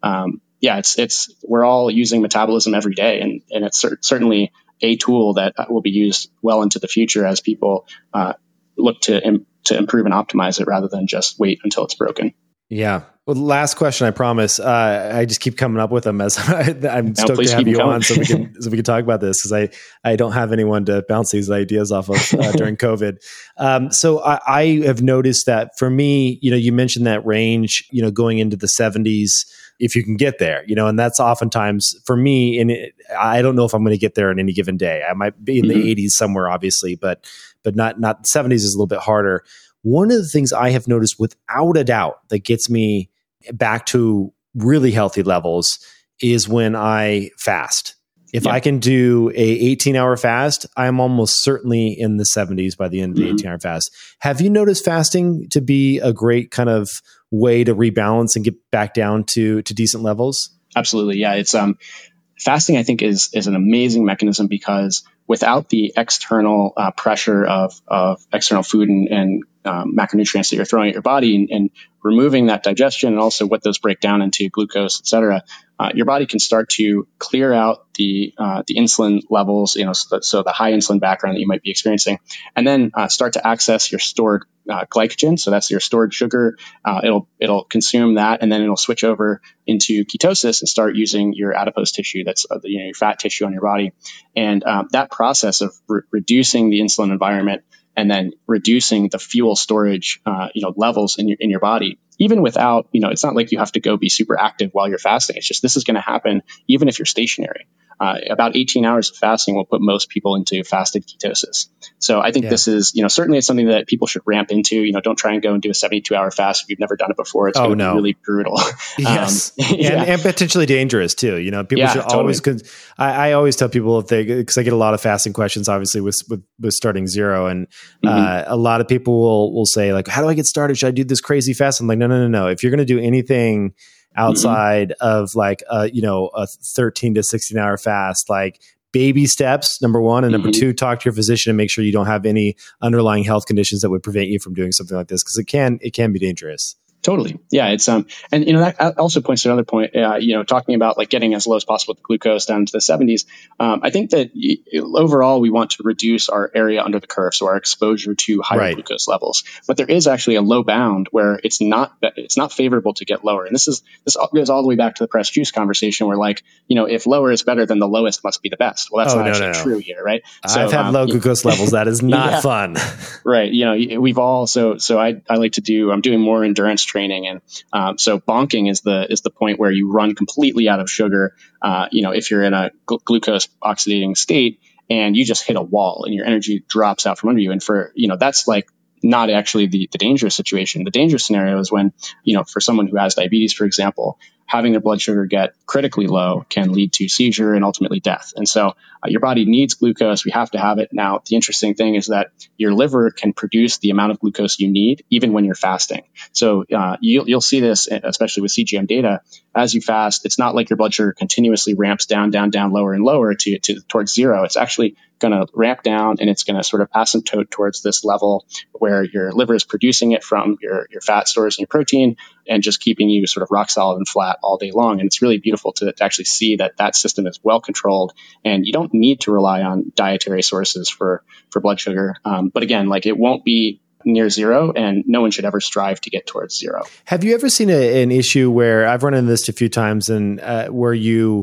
B: we're all using metabolism every day, and it's certainly a tool that will be used well into the future as people look to improve and optimize it rather than just wait until it's broken.
A: Yeah. Well, last question, I promise. I just keep coming up with them as I'm stoked to have you on so we can talk about this, because I don't have anyone to bounce these ideas off of during COVID. So I have noticed that for me, you mentioned that range, going into the 70s, if you can get there, and that's oftentimes for me. And I don't know if I'm going to get there on any given day. I might be in the 80s somewhere, obviously, but but not 70s is a little bit harder. One of the things I have noticed without a doubt that gets me back to really healthy levels is when I fast. If I can do a 18-hour fast, I'm almost certainly in the 70s by the end of the 18-hour fast. Have you noticed fasting to be a great kind of way to rebalance and get back down to decent levels?
B: Absolutely. Yeah. It's fasting, I think, is an amazing mechanism because without the external pressure of external food and macronutrients that you're throwing at your body and removing that digestion and also what those break down into glucose, et cetera, your body can start to clear out the insulin levels, so the high insulin background that you might be experiencing, and then start to access your stored glycogen. So that's your stored sugar. It'll consume that, and then it'll switch over into ketosis and start using your adipose tissue. That's your fat tissue on your body, and that process of reducing the insulin environment and then reducing the fuel storage, levels in your body, even without, it's not like you have to go be super active while you're fasting. It's just, this is going to happen even if you're stationary. About 18 hours of fasting will put most people into fasted ketosis. So I think this is, certainly it's something that people should ramp into. Don't try and go and do a 72-hour fast if you've never done it before. It's going to be really brutal.
A: Yes. And potentially dangerous too. People should always, I always tell people because I get a lot of fasting questions, obviously with starting zero. And a lot of people will say like, how do I get started? Should I do this crazy fast? I'm like, no. If you're going to do anything outside of like a 13 to 16-hour fast, like baby steps, number one, and number two, talk to your physician and make sure you don't have any underlying health conditions that would prevent you from doing something like this, because it can be dangerous.
B: Totally. Yeah. It's, and that also points to another point, talking about like getting as low as possible with glucose down to the 70s. I think that overall we want to reduce our area under the curve. So our exposure to higher glucose levels, but there is actually a low bound where it's not favorable to get lower. And this goes all the way back to the press juice conversation where like, if lower is better, then the lowest must be the best. Well, that's not actually true here. Right.
A: So, I've had low glucose levels. That is not fun.
B: Right. We've all, so I like to I'm doing more endurance training. And so bonking is the point where you run completely out of sugar, if you're in a glucose oxidating state and you just hit a wall and your energy drops out from under you. And that's like not actually the dangerous situation. The dangerous scenario is when, for someone who has diabetes, for example, having their blood sugar get critically low can lead to seizure and ultimately death. And so your body needs glucose. We have to have it. Now, the interesting thing is that your liver can produce the amount of glucose you need even when you're fasting. So you'll see this, especially with CGM data. As you fast, it's not like your blood sugar continuously ramps down, lower and lower towards zero. It's actually going to ramp down and it's going to sort of asymptote towards this level where your liver is producing it from your fat stores and your protein and just keeping you sort of rock solid and flat all day long. And it's really beautiful to actually see that system is well controlled and you don't need to rely on dietary sources for blood sugar. But again, like it won't be near zero and no one should ever strive to get towards zero.
A: Have you ever seen an issue where I've run into this a few times and where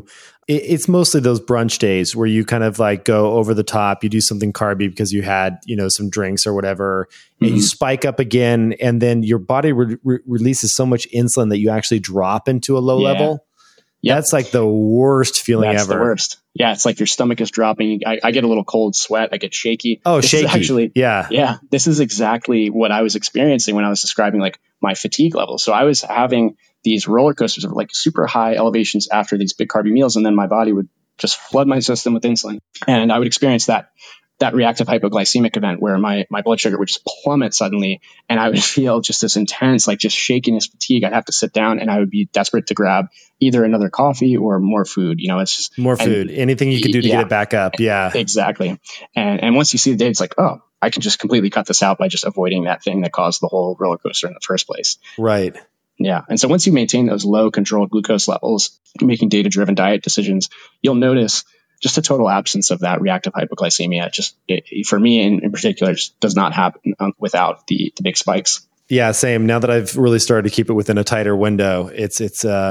A: it's mostly those brunch days where you kind of like go over the top, you do something carby because you had, some drinks or whatever, and you spike up again. And then your body releases so much insulin that you actually drop into a low level. Yep. That's like the worst feeling ever.
B: The worst. Yeah. It's like your stomach is dropping. I get a little cold sweat. I get shaky.
A: Oh, shaky.
B: Yeah. This is exactly what I was experiencing when I was describing like my fatigue levels. So I was having these roller coasters of like super high elevations after these big carby meals. And then my body would just flood my system with insulin. And I would experience that reactive hypoglycemic event where my blood sugar would just plummet suddenly. And I would feel just this intense, like just shakiness, fatigue. I'd have to sit down and I would be desperate to grab either another coffee or more food. It's just
A: more food, anything you could do to get it back up. Yeah,
B: exactly. And once you see the data, it's like, oh, I can just completely cut this out by just avoiding that thing that caused the whole roller coaster in the first place.
A: Right.
B: Yeah. And so once you maintain those low controlled glucose levels, making data-driven diet decisions, you'll notice just a total absence of that reactive hypoglycemia. For me in particular, just does not happen without the big spikes.
A: Yeah, same. Now that I've really started to keep it within a tighter window, it's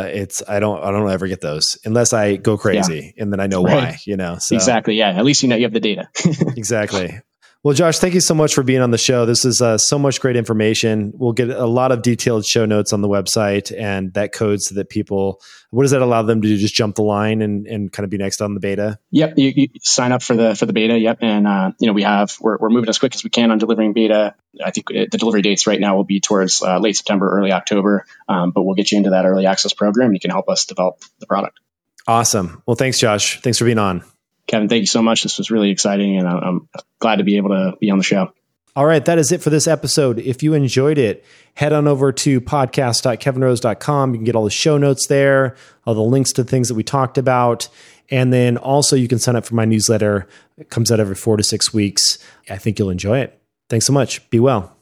A: I don't ever get those unless I go crazy and then I know why, So
B: exactly. Yeah. At least you have the data.
A: Exactly. Well, Josh, thank you so much for being on the show. This is so much great information. We'll get a lot of detailed show notes on the website and that code so that people, what does that allow them to do? Just jump the line and kind of be next on the beta?
B: Yep. You sign up for the beta. Yep. And, we're moving as quick as we can on delivering beta. I think the delivery dates right now will be towards late September, early October. But we'll get you into that early access program. You can help us develop the product.
A: Awesome. Well, thanks, Josh. Thanks for being on.
B: Kevin, thank you so much. This was really exciting, and I'm glad to be able to be on the show.
A: All right, that is it for this episode. If you enjoyed it, head on over to podcast.kevinrose.com. You can get all the show notes there, all the links to things that we talked about. And then also you can sign up for my newsletter. It comes out every 4 to 6 weeks. I think you'll enjoy it. Thanks so much. Be well.